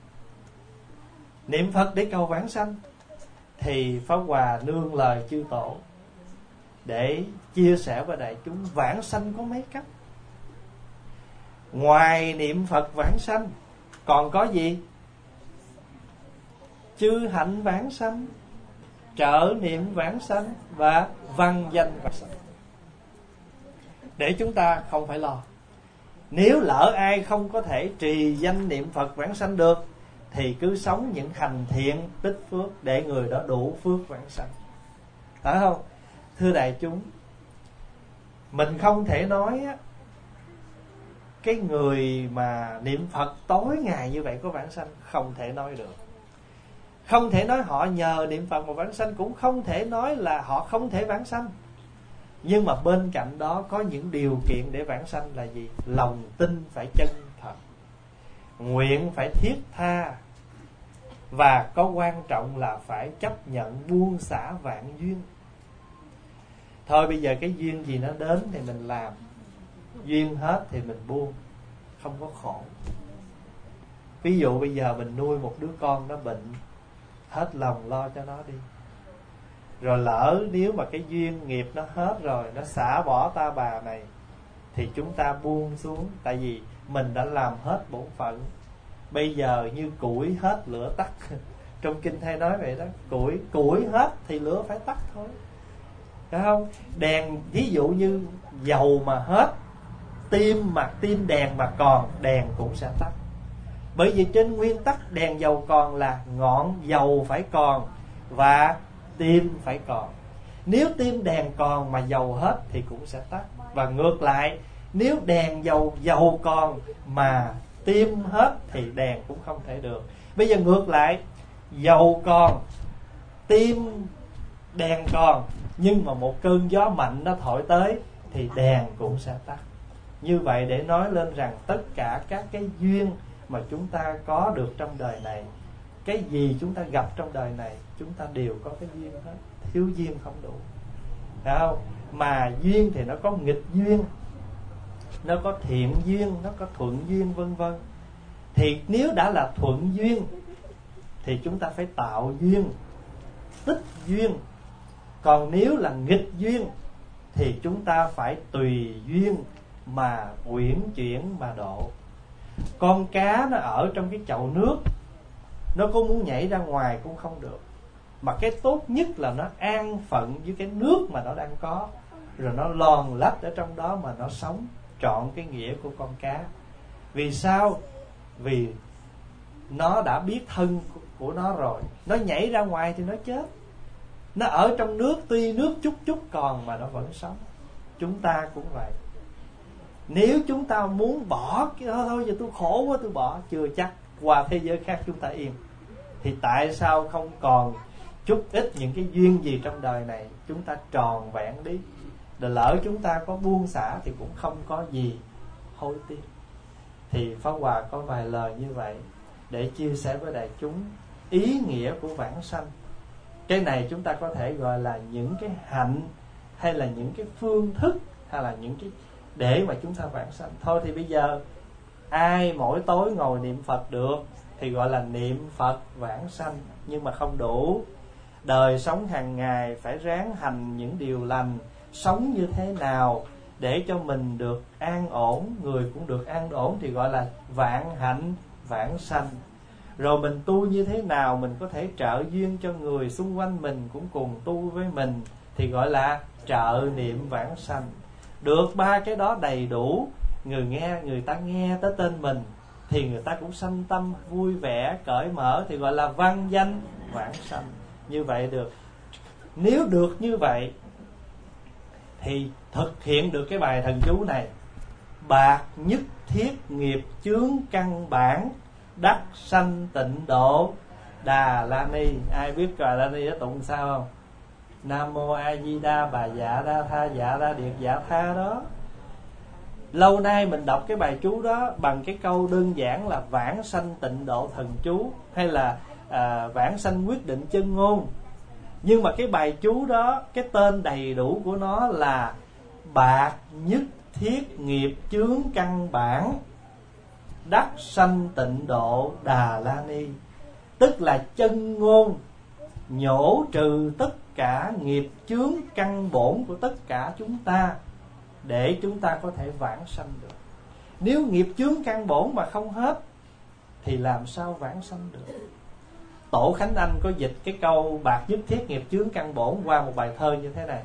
Niệm Phật để cầu vãng sanh. Thì Pháp Hòa nương lời chư tổ để chia sẻ với đại chúng vãng sanh có mấy cách. Ngoài niệm Phật vãng sanh còn có gì? chư hạnh vãng sanh, trợ niệm vãng sanh và văn danh vãng sanh, để chúng ta không phải lo. Nếu lỡ ai không có thể trì danh niệm Phật vãng sanh được thì cứ sống những hành thiện tích phước để người đó đủ phước vãng sanh. Phải không? Thưa đại chúng, mình không thể nói cái người mà niệm Phật tối ngày như vậy có vãng sanh, không thể nói được. Không thể nói họ nhờ niệm Phật mà vãng sanh, cũng không thể nói là họ không thể vãng sanh. Nhưng mà bên cạnh đó có những điều kiện để vãng sanh là gì? Lòng tin phải chân thật, nguyện phải thiết tha, và có quan trọng là phải chấp nhận buông xả vạn duyên. Thôi bây giờ cái duyên gì nó đến thì mình làm, duyên hết thì mình buông, không có khổ. Ví dụ bây giờ mình nuôi một đứa con nó bệnh, hết lòng lo cho nó đi. Rồi lỡ nếu mà cái duyên nghiệp nó hết rồi, nó xả bỏ ta bà này, thì chúng ta buông xuống. Tại vì mình đã làm hết bổn phận. Bây giờ như củi hết lửa tắt. Trong kinh hay nói vậy đó, củi củi hết thì lửa phải tắt thôi, phải không? Đèn, ví dụ như dầu mà hết, tim mà tim đèn mà còn, đèn cũng sẽ tắt. Bởi vì trên nguyên tắc đèn dầu còn là ngọn dầu phải còn và tim phải còn. Nếu tim đèn còn mà dầu hết thì cũng sẽ tắt. Và ngược lại, nếu đèn dầu dầu còn mà tim hết thì đèn cũng không thể được. Bây giờ ngược lại, dầu còn, tim đèn còn, nhưng mà một cơn gió mạnh nó thổi tới thì đèn cũng sẽ tắt. Như vậy để nói lên rằng tất cả các cái duyên mà chúng ta có được trong đời này, cái gì chúng ta gặp trong đời này, chúng ta đều có cái duyên hết. Thiếu duyên không đủ, phải không? Mà duyên thì nó có nghịch duyên, nó có thiện duyên, nó có thuận duyên, vân vân. Thì nếu đã là thuận duyên thì chúng ta phải tạo duyên, tích duyên. Còn nếu là nghịch duyên thì chúng ta phải tùy duyên mà uyển chuyển mà độ. Con cá nó ở trong cái chậu nước, nó có muốn nhảy ra ngoài cũng không được. Mà cái tốt nhất là nó an phận với cái nước mà nó đang có, rồi nó lòn lách ở trong đó mà nó sống trọn cái nghĩa của con cá. Vì sao? Vì nó đã biết thân của nó rồi. Nó nhảy ra ngoài thì nó chết. Nó ở trong nước, tuy nước chút chút còn mà nó vẫn sống. Chúng ta cũng vậy. Nếu chúng ta muốn bỏ cái đó, thôi giờ tôi khổ quá tôi bỏ, chưa chắc qua thế giới khác chúng ta yên. Thì tại sao không còn chút ít những cái duyên gì trong đời này chúng ta tròn vẹn đi. Rồi lỡ chúng ta có buông xả thì cũng không có gì hối tiếc. Thì Pháp Hòa có vài lời như vậy để chia sẻ với đại chúng ý nghĩa của vãng sanh. Cái này chúng ta có thể gọi là những cái hạnh, hay là những cái phương thức, hay là những cái để mà chúng ta vãng sanh. Thôi thì bây giờ ai mỗi tối ngồi niệm Phật được thì gọi là niệm Phật vãng sanh, nhưng mà không đủ. Đời sống hàng ngày phải ráng hành những điều lành, sống như thế nào để cho mình được an ổn, người cũng được an ổn thì gọi là vạn hạnh vãng sanh. Rồi mình tu như thế nào mình có thể trợ duyên cho người xung quanh mình cũng cùng tu với mình thì gọi là trợ niệm vãng sanh. Được ba cái đó đầy đủ, người nghe, người ta nghe tới tên mình thì người ta cũng sanh tâm vui vẻ, cởi mở thì gọi là văn danh vãng sanh. Như vậy được. Nếu được như vậy thì thực hiện được cái bài thần chú này: bạc nhất thiết nghiệp chướng căn bản, đắc sanh tịnh độ Đà La Ni. Ai biết Đà La Ni nó tụng sao không? Nam mô A Di Đà Bà Dạ Đa Tha Dạ Đa Điệt Dạ Tha đó. Lâu nay mình đọc cái bài chú đó bằng cái câu đơn giản là vãng sanh tịnh độ thần chú, hay là à, vãng sanh quyết định chân ngôn. Nhưng mà cái bài chú đó, cái tên đầy đủ của nó là bạc nhất thiết nghiệp chướng căn bản, đắc sanh tịnh độ Đà La Ni. Tức là chân ngôn nhổ trừ tất cả nghiệp chướng căn bổn của tất cả chúng ta, để chúng ta có thể vãng sanh được. Nếu nghiệp chướng căn bổn mà không hết thì làm sao vãng sanh được? Tổ Khánh Anh có dịch cái câu bạc nhất thiết nghiệp chướng căn bổn qua một bài thơ như thế này: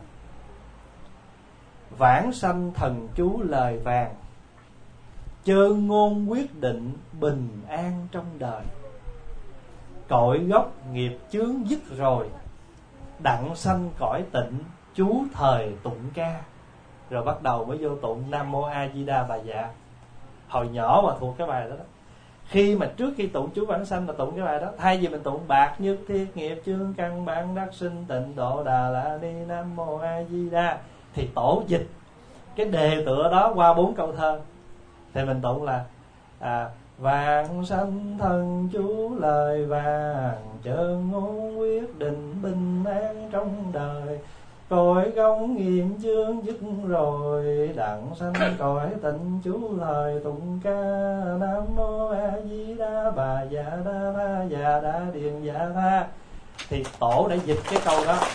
vãng sanh thần chú lời vàng, chơn ngôn quyết định bình an trong đời. Cội gốc nghiệp chướng dứt rồi, đặng sanh cõi tịnh chú thời tụng ca. Rồi bắt đầu mới vô tụng Nam Mô A Di Đà Bà Dạ. Hồi nhỏ mà thuộc cái bài đó đó. Khi mà trước khi tụng chú vãng sanh là tụng cái bài đó. Thay vì mình tụng bạc nhất thiết nghiệp chướng căn bản đắc sinh tịnh độ Đà La Ni Nam Mô A Di Đà, thì tổ dịch cái đề tựa đó qua bốn câu thơ. Thì mình tụng là à, vãng sanh thần chú lời vàng, chơn ngôn quyết định bình an trong đời. Cõi gông nghiệm chướng dứt rồi, đặng sanh cõi tịnh chú lời tụng ca. Nam Mô A Di Đà Bà Dạ Đa Tha Dạ Đa Điền Dạ Tha. Thì tổ đã dịch cái câu đó.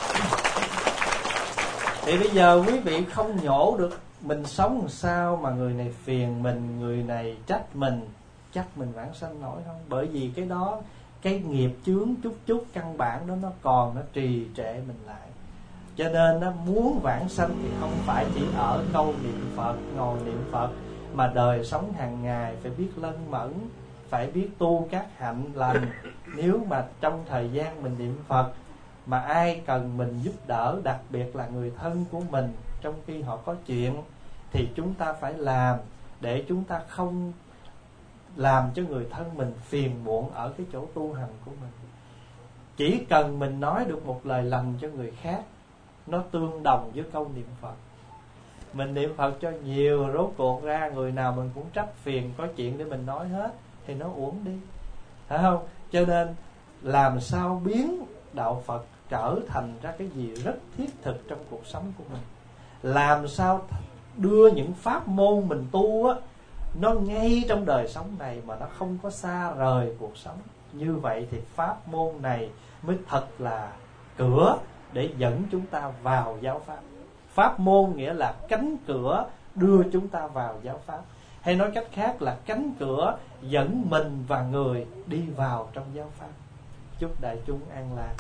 Thì bây giờ quý vị không nhổ được mình sống làm sao mà người này phiền mình, người này trách mình, chắc mình vãng sanh nổi không? Bởi vì cái đó, cái nghiệp chướng chút chút căn bản đó nó còn, nó trì trệ mình lại. Cho nên nó muốn vãng sanh thì không phải chỉ ở câu niệm Phật, ngồi niệm Phật, mà đời sống hàng ngày phải biết lân mẫn, phải biết tu các hạnh lành. Nếu mà trong thời gian mình niệm Phật mà ai cần mình giúp đỡ, đặc biệt là người thân của mình, trong khi họ có chuyện, thì chúng ta phải làm, để chúng ta không làm cho người thân mình phiền muộn ở cái chỗ tu hành của mình. Chỉ cần mình nói được một lời lành cho người khác, nó tương đồng với câu niệm Phật. Mình niệm Phật cho nhiều, rốt cuộc ra người nào mình cũng trách phiền, có chuyện để mình nói hết, thì nó uổng đi, phải không? Cho nên làm sao biến đạo Phật trở thành ra cái gì rất thiết thực trong cuộc sống của mình. Làm sao đưa những pháp môn mình tu á, nó ngay trong đời sống này mà nó không có xa rời cuộc sống. Như vậy thì pháp môn này mới thật là cửa để dẫn chúng ta vào giáo pháp. Pháp môn nghĩa là cánh cửa đưa chúng ta vào giáo pháp. Hay nói cách khác là cánh cửa dẫn mình và người đi vào trong giáo pháp. Chúc đại chúng an lạc.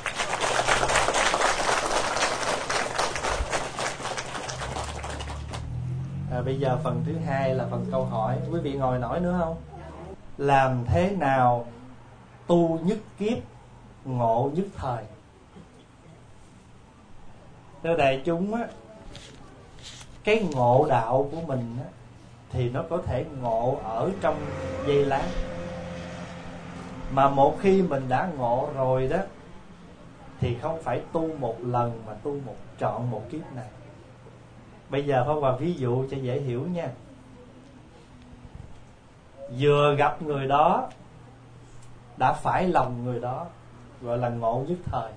À, bây giờ phần thứ hai là phần câu hỏi. Quý vị ngồi nổi nữa không? Làm thế nào tu nhất kiếp, ngộ nhất thời? Thưa đại chúng á, cái ngộ đạo của mình á, thì nó có thể ngộ ở trong giây lát. Mà một khi mình đã ngộ rồi đó, thì không phải tu một lần mà tu một trọn một kiếp này. Bây giờ Pháp Hòa ví dụ cho dễ hiểu nha. Vừa gặp người đó, đã phải lòng người đó, gọi là ngộ nhất thời.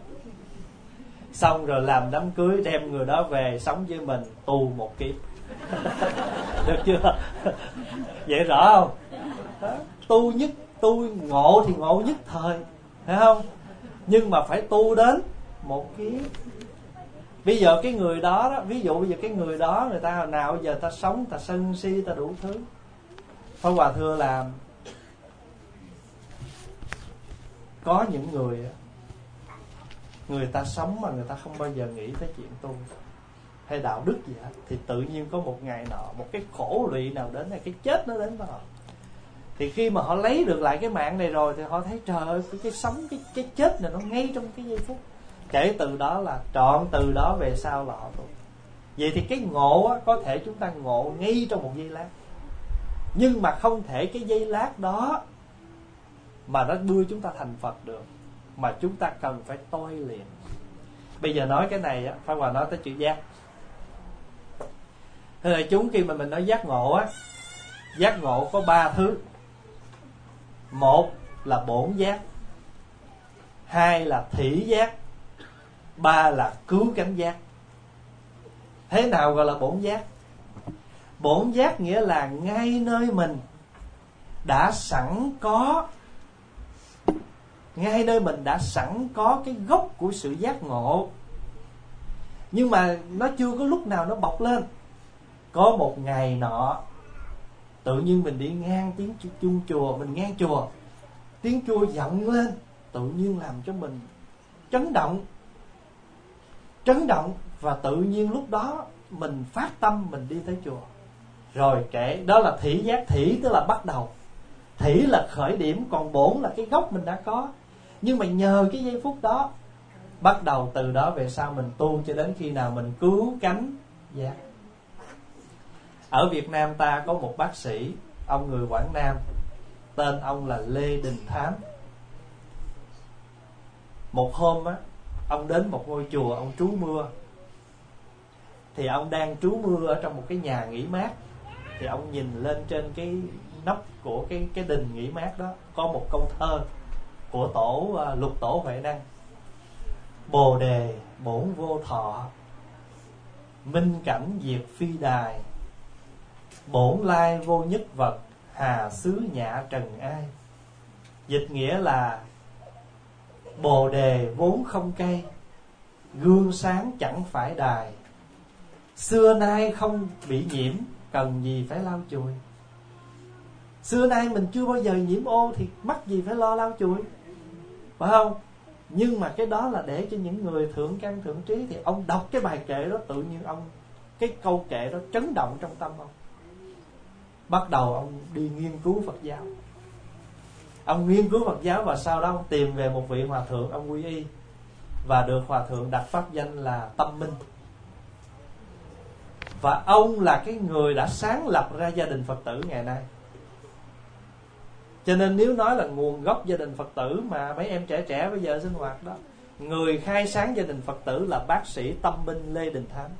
Xong rồi làm đám cưới, đem người đó về sống với mình, tu một kiếp. Được chưa? Vậy rõ không? Đó. Tu nhất, tu ngộ thì ngộ nhất thời, phải không? Nhưng mà phải tu đến một kiếp. Bây giờ cái người đó, đó ví dụ bây giờ cái người đó, người ta hồi nào giờ ta sống, ta sân si, ta đủ thứ. Pháp Hòa thưa là có những người, người ta sống mà người ta không bao giờ nghĩ tới chuyện tu hay đạo đức gì hết, thì tự nhiên có một ngày nọ, một cái khổ lụy nào đến, hay cái chết nó đến với họ. Thì khi mà họ lấy được lại cái mạng này rồi, thì họ thấy trời ơi, cái, cái sống, cái, cái chết này nó ngay trong cái giây phút. Kể từ đó là trọn từ đó về sau là họ tu. Vậy thì cái ngộ á, có thể chúng ta ngộ ngay trong một giây lát, nhưng mà không thể cái giây lát đó mà nó đưa chúng ta thành Phật được, mà chúng ta cần phải tôi luyện. Bây giờ nói cái này á, Pháp Hòa nói tới chữ giác. Thế là chúng khi mà mình nói giác ngộ á, giác ngộ có ba thứ. Một là bổn giác, hai là thỉ giác, ba là cứu cánh giác. Thế nào gọi là bổn giác? Bổn giác nghĩa là ngay nơi mình đã sẵn có, ngay nơi mình đã sẵn có cái gốc của sự giác ngộ, nhưng mà nó chưa có lúc nào nó bộc lên. Có một ngày nọ, tự nhiên mình đi ngang tiếng chuông chùa, mình ngang chùa, tiếng chuông vọng lên, tự nhiên làm cho mình chấn động. Chấn động và tự nhiên lúc đó mình phát tâm mình đi tới chùa. Rồi kể đó là thỉ giác. Thỉ tức là bắt đầu, thỉ là khởi điểm, còn bổn là cái gốc mình đã có. Nhưng mà nhờ cái giây phút đó, bắt đầu từ đó về sau mình tu cho đến khi nào mình cứu cánh giác. Ở Việt Nam ta có một bác sĩ, ông người Quảng Nam, tên ông là Lê Đình Thám. Một hôm á, ông đến một ngôi chùa, ông trú mưa. Thì ông đang trú mưa ở trong một cái nhà nghỉ mát. Thì ông nhìn lên trên cái nóc của cái, cái đình nghỉ mát đó, có một câu thơ của tổ Lục Tổ Huệ Năng: Bồ đề bổn vô thọ, minh cảnh diệt phi đài, bổn lai vô nhất vật, hà xứ nhã trần ai. Dịch nghĩa là bồ đề vốn không cây, gương sáng chẳng phải đài, xưa nay không bị nhiễm, cần gì phải lau chùi. Xưa nay mình chưa bao giờ nhiễm ô thì mắc gì phải lo lau chùi, phải không? Nhưng mà cái đó là để cho những người thượng căn thượng trí. Thì ông đọc cái bài kệ đó, tự nhiên ông, cái câu kệ đó chấn động trong tâm ông. Bắt đầu ông đi nghiên cứu Phật giáo. Ông nghiên cứu Phật giáo và sau đó ông tìm về một vị hòa thượng, ông quy y và được hòa thượng đặt pháp danh là Tâm Minh. Và ông là cái người đã sáng lập ra gia đình Phật tử ngày nay. Cho nên nếu nói là nguồn gốc gia đình Phật tử mà mấy em trẻ trẻ bây giờ sinh hoạt đó, người khai sáng gia đình Phật tử là bác sĩ Tâm Minh Lê Đình Thám.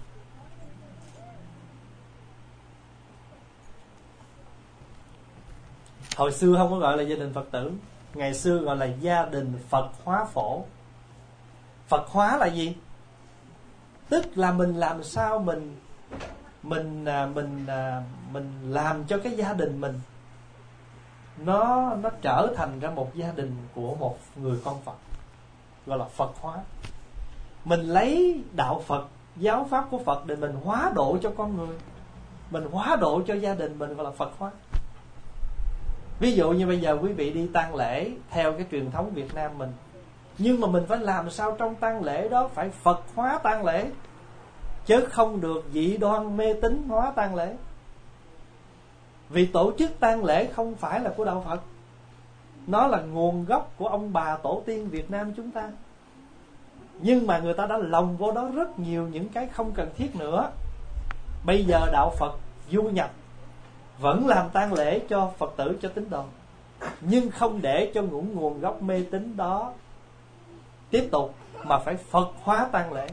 Hồi xưa không có gọi là gia đình Phật tử, ngày xưa gọi là gia đình Phật hóa phổ. Phật hóa là gì? Tức là mình làm sao mình mình mình mình làm cho cái gia đình mình nó nó trở thành ra một gia đình của một người con Phật, gọi là Phật hóa. Mình lấy đạo Phật, giáo pháp của Phật để mình hóa độ cho con người, mình hóa độ cho gia đình mình, gọi là Phật hóa. Ví dụ như bây giờ quý vị đi tang lễ theo cái truyền thống Việt Nam mình, nhưng mà mình phải làm sao trong tang lễ đó phải Phật hóa tang lễ, chứ không được dị đoan mê tín hóa tang lễ. Vì tổ chức tang lễ không phải là của đạo Phật, nó là nguồn gốc của ông bà tổ tiên Việt Nam chúng ta. Nhưng mà người ta đã lồng vô đó rất nhiều những cái không cần thiết nữa. Bây giờ đạo Phật du nhập, vẫn làm tang lễ cho Phật tử, cho tín đồ, nhưng không để cho những nguồn gốc mê tín đó tiếp tục, mà phải Phật hóa tang lễ.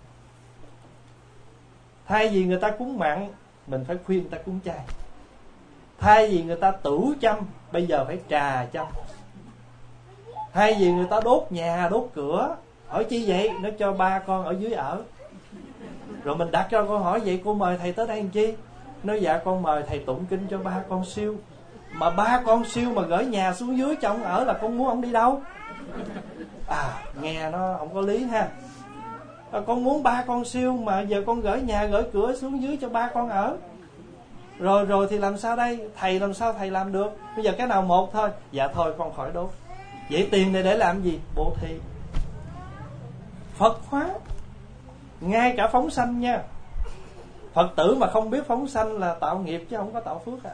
Thay vì người ta cúng mặn, mình phải khuyên người ta cúng chay. Thay vì người ta tửu chăm, bây giờ phải trà chăm. Thay vì người ta đốt nhà, đốt cửa, hỏi chi vậy? Nó cho ba con ở dưới ở. Rồi mình đặt cho câu hỏi vậy, cô mời thầy tới đây làm chi? Nói dạ con mời thầy tụng kinh cho ba con siêu. Mà ba con siêu mà gửi nhà xuống dưới cho ông ở là con muốn ông đi đâu? À, nghe nó không có lý ha. À, con muốn ba con siêu mà giờ con gửi nhà gửi cửa xuống dưới cho ba con ở. Rồi rồi thì làm sao đây? Thầy làm sao thầy làm được? Bây giờ cái nào một thôi. Dạ thôi con khỏi đốt. Vậy tiền này để làm gì? Bố thí. Phật hóa. Ngay cả phóng sanh nha. Phật tử mà không biết phóng sanh là tạo nghiệp chứ không có tạo phước à.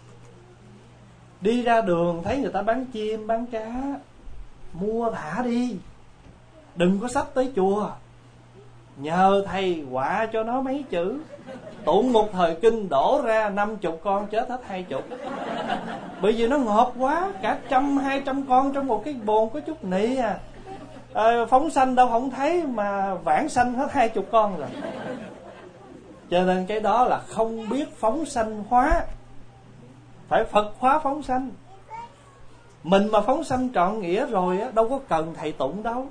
Đi ra đường thấy người ta bán chim, bán cá, mua thả đi. Đừng có xách tới chùa. Nhờ thầy quạ cho nó mấy chữ. Tụng một thời kinh đổ ra năm chục con chết hết hai chục. Bởi vì nó ngọt quá, cả trăm hai trăm con trong một cái bồn có chút nị à. À, phóng sanh đâu không thấy mà vãng sanh hết hai chục con rồi. Cho nên cái đó là không biết phóng sanh hóa. Phải Phật hóa phóng sanh. Mình mà phóng sanh trọn nghĩa rồi á, đâu có cần thầy tụng đâu.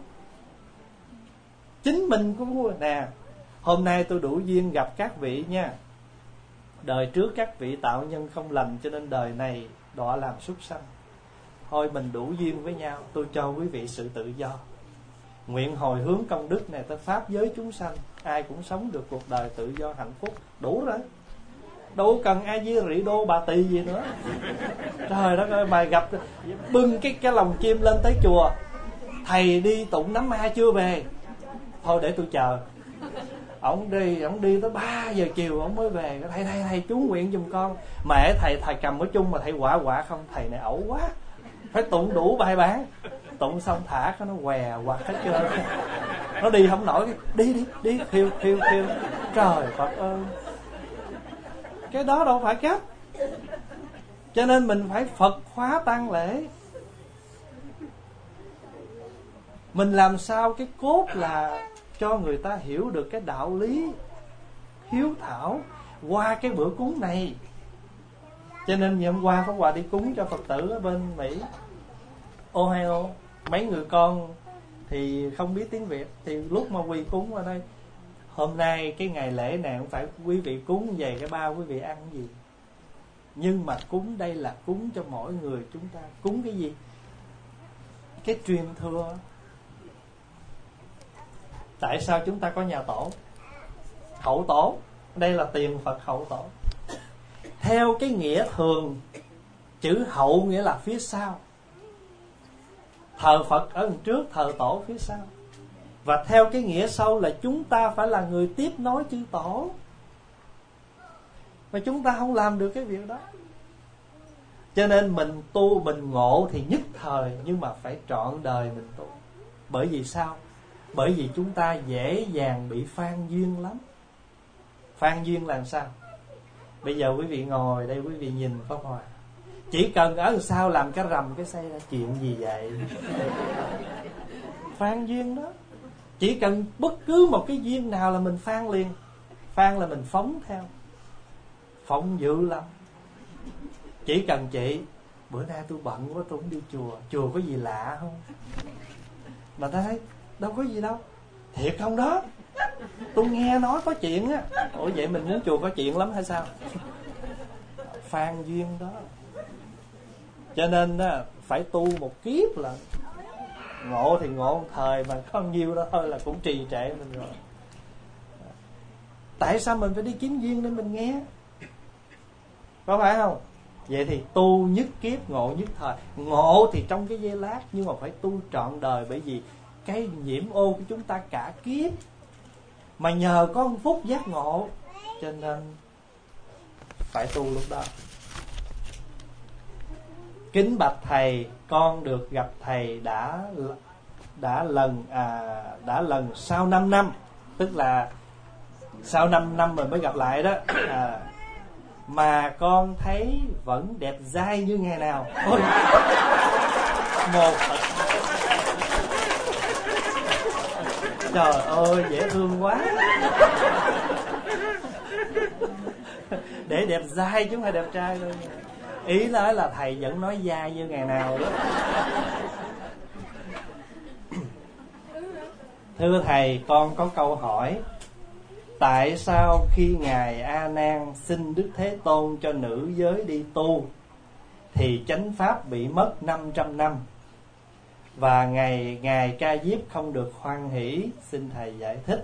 Chính mình cũng nè. Hôm nay tôi đủ duyên gặp các vị nha. Đời trước các vị tạo nhân không lành, cho nên đời này đọa làm súc sanh. Thôi mình đủ duyên với nhau, tôi cho quý vị sự tự do. Nguyện hồi hướng công đức này tới pháp giới chúng sanh, ai cũng sống được cuộc đời tự do hạnh phúc. Đủ rồi. Đâu cần ai với rị đô bà tỳ gì nữa. Trời đất ơi, mà gặp bưng cái cái lồng chim lên tới chùa, thầy đi tụng Nắm Ma chưa về. Thôi để tôi chờ. Ông đi, ông đi tới ba giờ chiều ông mới về. Thầy thầy thầy chú nguyện giùm con. Mẹ thầy thầy cầm ở chung mà thầy quả quả không. Thầy này ẩu quá, phải tụng đủ bài bản. Tụng xong thả nó què quặt hết trơn. Nó đi không nổi. Đi đi đi thiêu thiêu thiêu. Trời Phật ơi, cái đó đâu phải cách. Cho nên mình phải Phật hóa tang lễ. Mình làm sao cái cốt là cho người ta hiểu được cái đạo lý hiếu thảo qua cái bữa cúng này. Cho nên ngày hôm qua Pháp Hòa đi cúng cho Phật tử ở bên Mỹ, Ohio. Mấy người con thì không biết tiếng Việt, thì lúc mà quỳ cúng ở đây, hôm nay cái ngày lễ này không phải quý vị cúng về cái bao quý vị ăn cái gì, nhưng mà cúng đây là cúng cho mỗi người chúng ta. Cúng cái gì? Cái truyền thừa. Tại sao chúng ta có nhà tổ, hậu tổ? Đây là tiền Phật hậu tổ. Theo cái nghĩa thường, chữ hậu nghĩa là phía sau. Thờ Phật ở đằng trước, thờ tổ phía sau. Và theo cái nghĩa sâu là chúng ta phải là người tiếp nối chư tổ. Mà chúng ta không làm được cái việc đó. Cho nên mình tu, mình ngộ thì nhất thời, nhưng mà phải trọn đời mình tu. Bởi vì sao? Bởi vì chúng ta dễ dàng bị phan duyên lắm. Phan duyên là sao? Bây giờ quý vị ngồi đây, quý vị nhìn Pháp Hòa, chỉ cần ở sau làm cái rầm cái xây ra chuyện gì vậy? Phan duyên đó. Chỉ cần bất cứ một cái duyên nào là mình phan liền. Phan là mình phóng theo, phóng dữ lắm. Chỉ cần chị, bữa nay tôi bận quá tôi không đi chùa. Chùa có gì lạ không? Mà ta thấy đâu có gì đâu. Thiệt không đó? Tôi nghe nói có chuyện á. Ủa vậy mình muốn chùa có chuyện lắm hay sao? Phan duyên đó. Cho nên á, phải tu một kiếp là ngộ thì ngộ một thời, mà có nhiêu đó thôi là cũng trì trệ mình rồi. Tại sao mình phải đi kiếm duyên để mình nghe? Có phải không? Vậy thì tu nhất kiếp, ngộ nhất thời. Ngộ thì trong cái giây lát, nhưng mà phải tu trọn đời. Bởi vì cái nhiễm ô của chúng ta cả kiếp, mà nhờ có một phút giác ngộ, cho nên phải tu lúc đó. Kính bạch thầy, con được gặp thầy đã đã lần à, đã lần sau năm năm, tức là sau năm năm mình mới gặp lại đó. À, mà con thấy vẫn đẹp dai như ngày nào. Ôi, một trời ơi dễ thương quá. Để đẹp dai chứ không phải đẹp trai đâu. Ý nói là thầy vẫn nói dai như ngày nào đó. Thưa thầy, con có câu hỏi. Tại sao khi Ngài A Nan xin Đức Thế Tôn cho nữ giới đi tu thì chánh pháp bị mất năm trăm năm, và ngày Ngài Ca Diếp không được hoan hỷ? Xin thầy giải thích.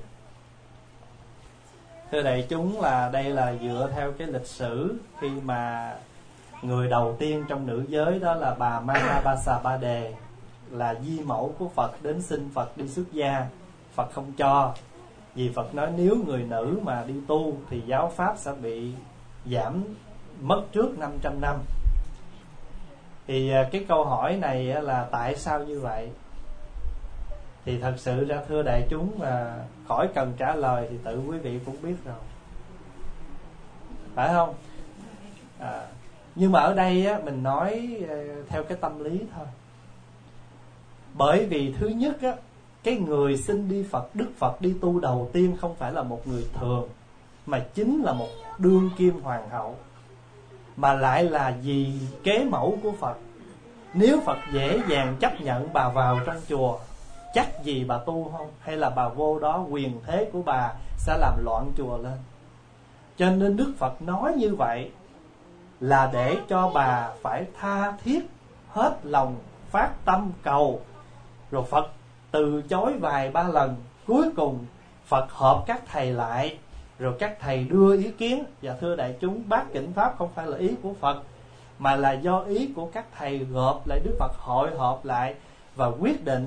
Thưa đại chúng, là đây là dựa theo cái lịch sử khi mà người đầu tiên trong nữ giới đó là bà Manabasa Ba Đề, là di mẫu của Phật, đến xin Phật đi xuất gia. Phật không cho, vì Phật nói nếu người nữ mà đi tu thì giáo pháp sẽ bị giảm mất trước năm trăm năm. Thì cái câu hỏi này là tại sao như vậy? Thì thật sự ra thưa đại chúng, mà khỏi cần trả lời thì tự quý vị cũng biết rồi, phải không? À, nhưng mà ở đây á, mình nói theo cái tâm lý thôi. Bởi vì thứ nhất á, cái người xin đi Phật, Đức Phật đi tu đầu tiên không phải là một người thường, mà chính là một đương kim hoàng hậu, mà lại là dì kế mẫu của Phật. Nếu Phật dễ dàng chấp nhận bà vào trong chùa, chắc gì bà tu không? Hay là bà vô đó quyền thế của bà sẽ làm loạn chùa lên. Cho nên Đức Phật nói như vậy là để cho bà phải tha thiết hết lòng phát tâm cầu. Rồi Phật từ chối vài ba lần, cuối cùng Phật họp các thầy lại, rồi các thầy đưa ý kiến. Và thưa đại chúng, bát Kinh Pháp không phải là ý của Phật, mà là do ý của các thầy gộp lại. Đức Phật hội họp lại và quyết định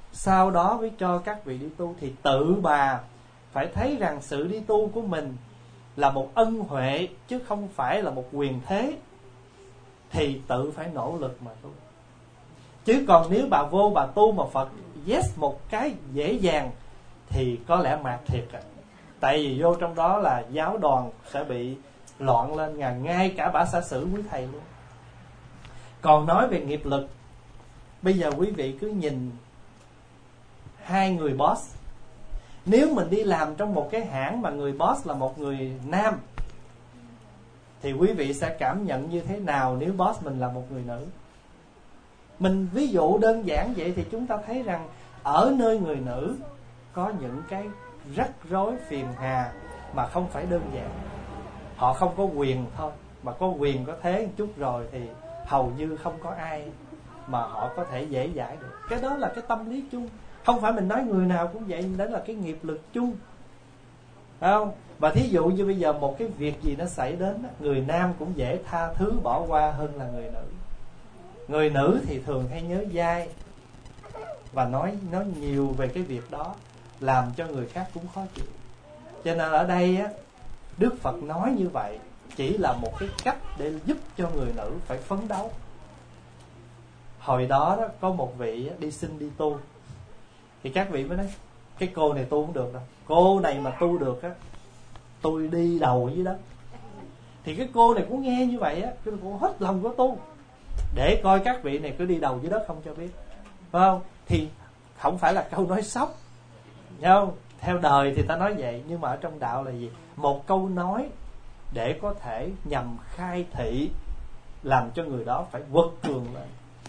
sau đó mới cho các vị đi tu. Thì tự bà phải thấy rằng sự đi tu của mình là một ân huệ chứ không phải là một quyền thế, thì tự phải nỗ lực mà tu. Chứ còn nếu bà vô bà tu mà Phật yes một cái dễ dàng thì có lẽ mạt thiệt à. Tại vì vô trong đó là giáo đoàn sẽ bị loạn lên, ngay cả bả xã xử quý thầy luôn. Còn nói về nghiệp lực, bây giờ quý vị cứ nhìn hai người boss. Nếu mình đi làm trong một cái hãng mà người boss là một người nam, thì quý vị sẽ cảm nhận như thế nào nếu boss mình là một người nữ? Mình ví dụ đơn giản vậy thì chúng ta thấy rằng ở nơi người nữ có những cái rắc rối phiền hà mà không phải đơn giản. Họ không có quyền thôi, mà có quyền có thế một chút rồi thì hầu như không có ai mà họ có thể dễ dãi được. Cái đó là cái tâm lý chung. Không phải mình nói người nào cũng vậy, đó là cái nghiệp lực chung, phải không? Và thí dụ như bây giờ một cái việc gì nó xảy đến, người nam cũng dễ tha thứ bỏ qua hơn là người nữ. Người nữ thì thường hay nhớ dai và nói nói nhiều về cái việc đó, làm cho người khác cũng khó chịu. Cho nên ở đây á, Đức Phật nói như vậy chỉ là một cái cách để giúp cho người nữ phải phấn đấu. Hồi đó, đó có một vị đi xin đi tu, thì các vị mới nói cái cô này tu không được đâu, cô này mà tu được á, tôi đi đầu dưới đất. Thì cái cô này cũng nghe như vậy á, cái cô hết lòng có tu, để coi các vị này cứ đi đầu dưới đất không cho biết, phải không? Thì không phải là câu nói sốc, không? Theo đời thì ta nói vậy, nhưng mà ở trong đạo là gì? Một câu nói để có thể nhằm khai thị, làm cho người đó phải quật cường lên.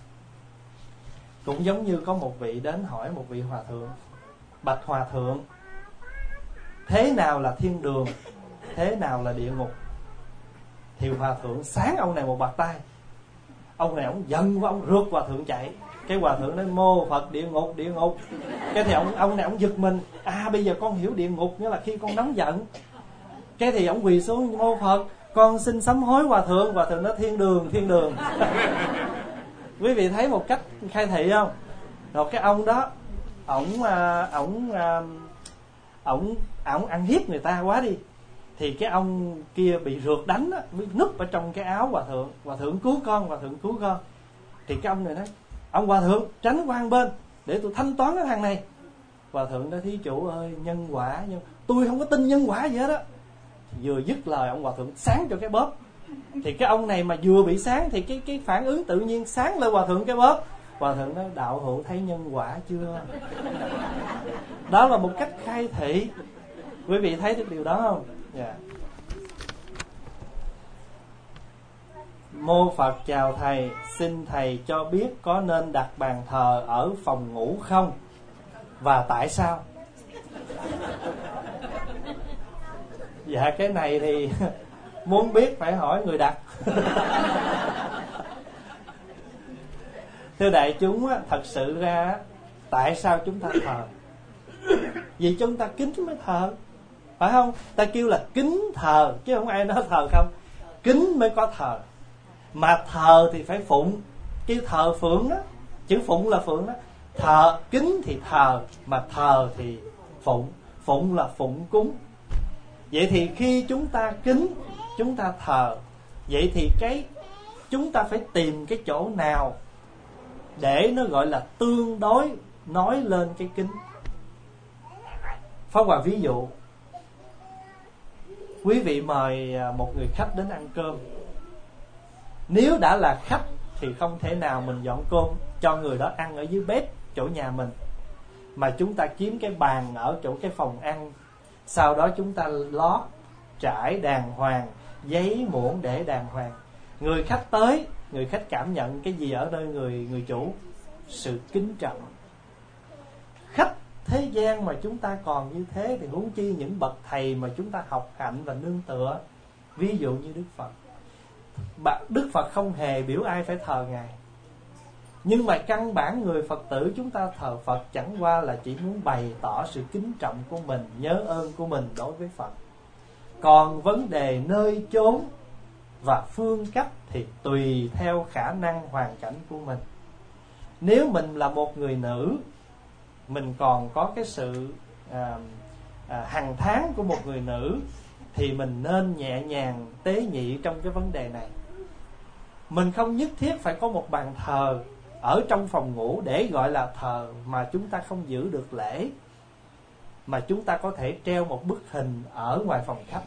Cũng giống như có một vị đến hỏi một vị hòa thượng: bạch hòa thượng, thế nào là thiên đường, thế nào là địa ngục? Thì hòa thượng sáng ông này một bạt tay. Ông này ông giận quá, ông rượt hòa thượng chạy. Cái hòa thượng nói: mô Phật, địa ngục, địa ngục. Cái thì ông ông này ông giật mình, à bây giờ con hiểu địa ngục nghĩa là khi con nóng giận. Cái thì ông quỳ xuống: mô Phật, con xin sám hối hòa thượng. Hòa thượng nói: thiên đường, thiên đường. Quý vị thấy một cách khai thị không? Rồi cái ông đó, ổng ổng ổng ổng ăn hiếp người ta quá đi, thì cái ông kia bị rượt đánh á, núp ở trong cái áo hòa thượng. Hòa thượng cứu con, hòa thượng cứu con. Thì cái ông này nói: ông hòa thượng tránh qua một bên để tôi thanh toán cái thằng này. Hòa thượng nói: thí chủ ơi, nhân quả, nhân... tôi không có tin nhân quả gì hết á. Vừa dứt lời, ông hòa thượng sáng cho cái bóp. Thì cái ông này mà vừa bị sáng thì cái cái phản ứng tự nhiên sáng lên hòa thượng cái bóp. Hòa thượng nói: đạo hữu thấy nhân quả chưa? Đó là một cách khai thị. Quý vị thấy được điều đó không? Yeah. Mô Phật chào thầy, xin thầy cho biết có nên đặt bàn thờ ở phòng ngủ không? Và tại sao? Dạ cái này thì muốn biết phải hỏi người đặt. Thưa đại chúng, thật sự ra tại sao chúng ta thờ? Vì chúng ta kính mới thờ, phải không? Ta kêu là kính thờ, chứ không ai nói thờ không. Kính mới có thờ. Mà thờ thì phải phụng, kêu thờ phượng đó. Chữ phụng là phượng đó. Thờ, kính thì thờ, mà thờ thì phụng. Phụng là phụng cúng. Vậy thì khi chúng ta kính, chúng ta thờ, vậy thì cái chúng ta phải tìm cái chỗ nào để nó gọi là tương đối nói lên cái kính. Pháp Hòa ví dụ, quý vị mời một người khách đến ăn cơm. Nếu đã là khách thì không thể nào mình dọn cơm cho người đó ăn ở dưới bếp chỗ nhà mình, mà chúng ta kiếm cái bàn ở chỗ cái phòng ăn, sau đó chúng ta lót trải đàng hoàng, giấy muỗng để đàng hoàng. Người khách tới, người khách cảm nhận cái gì ở nơi người người chủ? Sự kính trọng. Khách thế gian mà chúng ta còn như thế thì huống chi những bậc thầy mà chúng ta học hạnh và nương tựa. Ví dụ như Đức Phật. Đức Phật không hề biểu ai phải thờ Ngài, nhưng mà căn bản người Phật tử chúng ta thờ Phật chẳng qua là chỉ muốn bày tỏ sự kính trọng của mình, nhớ ơn của mình đối với Phật. Còn vấn đề nơi chốn và phương cách thì tùy theo khả năng hoàn cảnh của mình. Nếu mình là một người nữ mình còn có cái sự à, à, hằng tháng của một người nữ, thì mình nên nhẹ nhàng tế nhị trong cái vấn đề này. Mình không nhất thiết phải có một bàn thờ ở trong phòng ngủ để gọi là thờ mà chúng ta không giữ được lễ, mà chúng ta có thể treo một bức hình ở ngoài phòng khách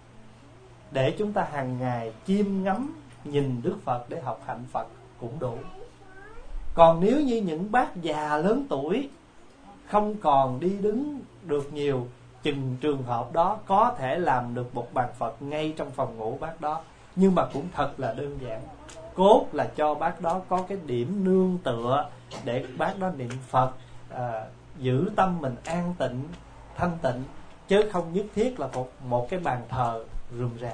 để chúng ta hàng ngày chiêm ngắm nhìn Đức Phật để học hạnh Phật cũng đủ. Còn nếu như những bác già lớn tuổi không còn đi đứng được nhiều, chừng trường hợp đó có thể làm được một bàn Phật ngay trong phòng ngủ bác đó, nhưng mà cũng thật là đơn giản. Cốt là cho bác đó có cái điểm nương tựa để bác đó niệm Phật, à, giữ tâm mình an tịnh, thanh tịnh, chứ không nhất thiết là một, một cái bàn thờ rườm rà.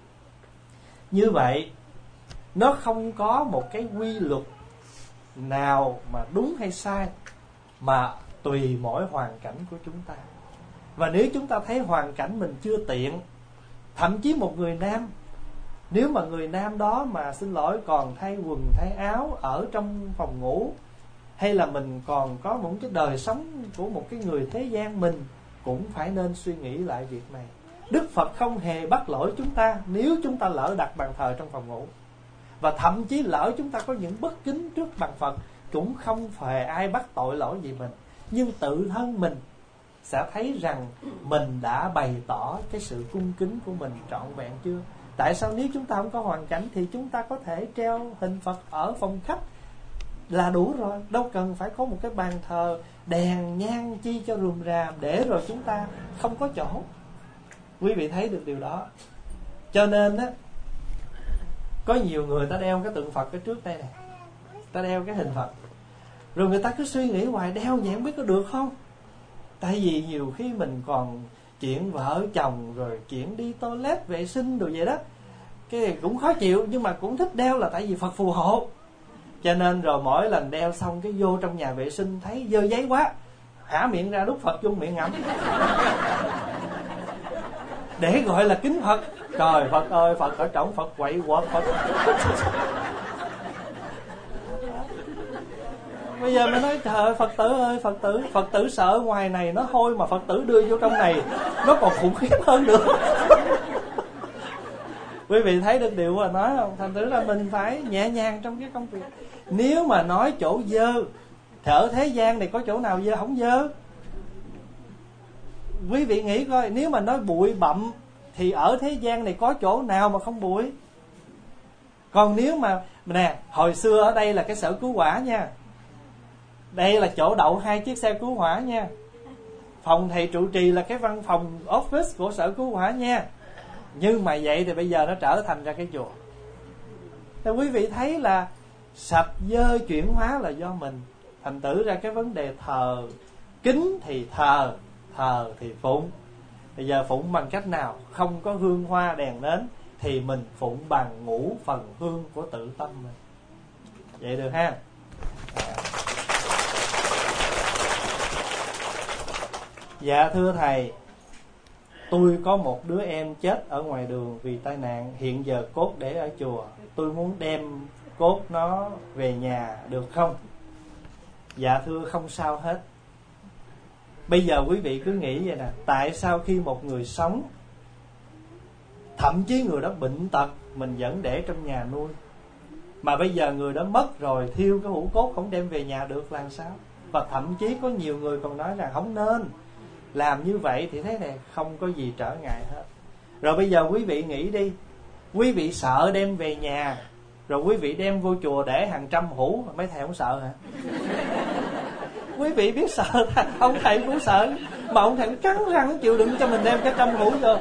Như vậy nó không có một cái quy luật nào mà đúng hay sai, mà tùy mỗi hoàn cảnh của chúng ta. Và nếu chúng ta thấy hoàn cảnh mình chưa tiện, thậm chí một người nam, nếu mà người nam đó mà xin lỗi còn thay quần thay áo ở trong phòng ngủ, hay là mình còn có một cái đời sống của một cái người thế gian, mình cũng phải nên suy nghĩ lại việc này. Đức Phật không hề bắt lỗi chúng ta nếu chúng ta lỡ đặt bàn thờ trong phòng ngủ. Và thậm chí lỡ chúng ta có những bất kính trước bàn Phật, cũng không phải ai bắt tội lỗi gì mình. Nhưng tự thân mình sẽ thấy rằng mình đã bày tỏ cái sự cung kính của mình trọn vẹn chưa. Tại sao nếu chúng ta không có hoàn cảnh thì chúng ta có thể treo hình Phật ở phòng khách là đủ rồi, đâu cần phải có một cái bàn thờ đèn nhang chi cho rườm rà để rồi chúng ta không có chỗ. Quý vị thấy được điều đó. Cho nên á, có nhiều người ta đeo cái tượng Phật ở trước đây nè, ta đeo cái hình Phật, rồi người ta cứ suy nghĩ hoài đeo vậy không biết có được không. Tại vì nhiều khi mình còn chuyện vợ chồng, rồi chuyện đi toilet vệ sinh đồ vậy đó, cái cũng khó chịu, nhưng mà cũng thích đeo là tại vì Phật phù hộ. Cho nên rồi mỗi lần đeo xong cái vô trong nhà vệ sinh thấy dơ giấy quá, hả miệng ra đút Phật vô miệng ngậm để gọi là kính Phật. Trời Phật ơi, Phật ở trỏng, Phật quậy quật Phật. Bây giờ mình nói trời ơi, Phật tử ơi, Phật tử Phật tử sợ ngoài này nó hôi, mà Phật tử đưa vô trong này nó còn khủng khiếp hơn nữa. Quý vị thấy được điều mà nói không? Thành thử là mình phải nhẹ nhàng trong cái công việc. Nếu mà nói chỗ dơ thì ở thế gian này có chỗ nào dơ không dơ? Quý vị nghĩ coi, nếu mà nói bụi bặm thì ở thế gian này có chỗ nào mà không bụi? Còn nếu mà nè, hồi xưa ở đây là cái sở cứu hỏa nha, đây là chỗ đậu hai chiếc xe cứu hỏa nha, phòng thầy trụ trì là cái văn phòng office của sở cứu hỏa nha. Nhưng mà vậy thì bây giờ nó trở thành ra cái chùa. Thì quý vị thấy là sạch dơ chuyển hóa là do mình. Thành tử ra cái vấn đề thờ kính thì thờ, thờ thì phụng. Bây giờ phụng bằng cách nào? Không có hương hoa đèn nến thì mình phụng bằng ngũ phần hương của tự tâm mình. Vậy được ha? Dạ thưa thầy, tôi có một đứa em chết ở ngoài đường vì tai nạn, hiện giờ cốt để ở chùa, tôi muốn đem cốt nó về nhà được không? Dạ thưa không sao hết. Bây giờ quý vị cứ nghĩ vậy nè, tại sao khi một người sống, thậm chí người đó bệnh tật, mình vẫn để trong nhà nuôi, mà bây giờ người đó mất rồi, thiêu cái hũ cốt không đem về nhà được làm sao? Và thậm chí có nhiều người còn nói là không nên làm như vậy, thì thế này không có gì trở ngại hết. Rồi bây giờ quý vị nghĩ đi, quý vị sợ đem về nhà, rồi quý vị đem vô chùa để hàng trăm hũ, mấy thầy không sợ hả? Quý vị biết sợ, ông thầy cũng sợ, mà ông thầy cũng cắn răng chịu đựng cho mình đem cái trăm hũ vô.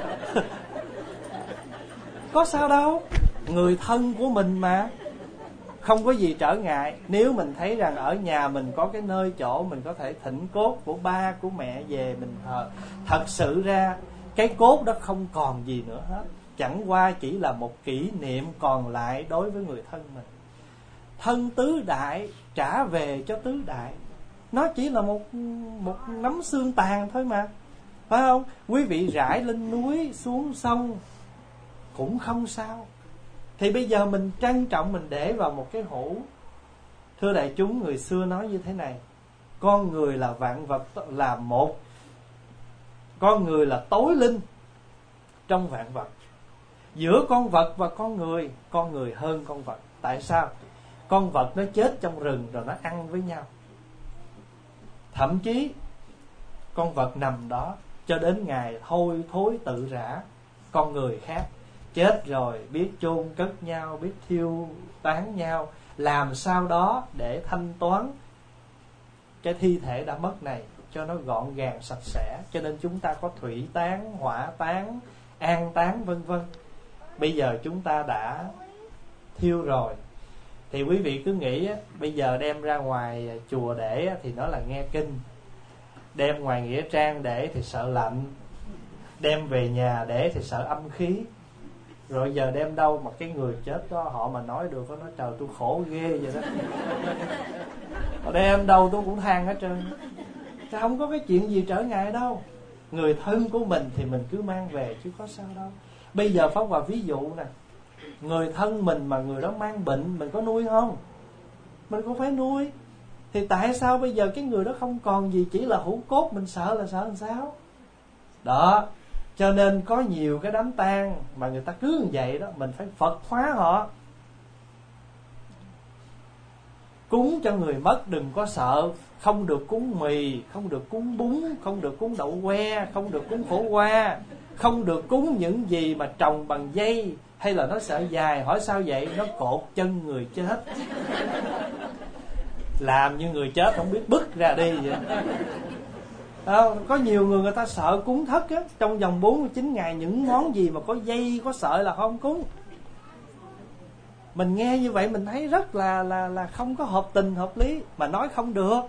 Có sao đâu, người thân của mình mà, không có gì trở ngại. Nếu mình thấy rằng ở nhà mình có cái nơi chỗ mình có thể thỉnh cốt của ba của mẹ về mình thờ, thật sự ra cái cốt đó không còn gì nữa hết, chẳng qua chỉ là một kỷ niệm còn lại đối với người thân mình. Thân tứ đại trả về cho tứ đại, nó chỉ là một một nắm xương tàn thôi mà, phải không? Quý vị rải lên núi xuống sông cũng không sao. Thì bây giờ mình trân trọng, mình để vào một cái hũ. Thưa đại chúng, người xưa nói như thế này: con người là vạn vật, là một. Con người là tối linh trong vạn vật. Giữa con vật và con người, con người hơn con vật. Tại sao? Con vật nó chết trong rừng rồi nó ăn với nhau. Thậm chí con vật nằm đó cho đến ngày hôi thối tự rã. Con người khác chết rồi biết chôn cất nhau, biết thiêu tán nhau, làm sao đó để thanh toán cái thi thể đã mất này cho nó gọn gàng sạch sẽ. Cho nên chúng ta có thủy tán, hỏa tán, an tán vân vân. Bây giờ chúng ta đã thiêu rồi thì quý vị cứ nghĩ á, bây giờ đem ra ngoài chùa để á, thì nó là nghe kinh, đem ngoài nghĩa trang để thì sợ lạnh, đem về nhà để thì sợ âm khí. Rồi giờ đem đâu mà cái người chết đó họ mà nói được, nó nói trời tôi khổ ghê vậy đó. Đem đâu tôi cũng than hết trơn. Chứ không có cái chuyện gì trở ngại đâu. Người thân của mình thì mình cứ mang về chứ có sao đâu. Bây giờ Pháp Hòa ví dụ nè, người thân mình mà người đó mang bệnh, mình có nuôi không? Mình cũng phải nuôi. Thì tại sao bây giờ cái người đó không còn gì, chỉ là hũ cốt, mình sợ là sợ làm sao? Đó, cho nên có nhiều cái đám tang mà người ta cứ như vậy đó, mình phải Phật hóa họ. Cúng cho người mất đừng có sợ. Không được cúng mì, không được cúng bún, không được cúng đậu que, không được cúng khổ qua, không được cúng những gì mà trồng bằng dây hay là nó sợi dài. Hỏi sao vậy? Nó cột chân người chết. Làm như người chết không biết bứt ra đi vậy. À, có nhiều người người ta sợ cúng thất á, trong vòng bốn mươi chín ngày những món gì mà có dây có sợi là không cúng. Mình nghe như vậy mình thấy rất là là là không có hợp tình hợp lý, mà nói không được.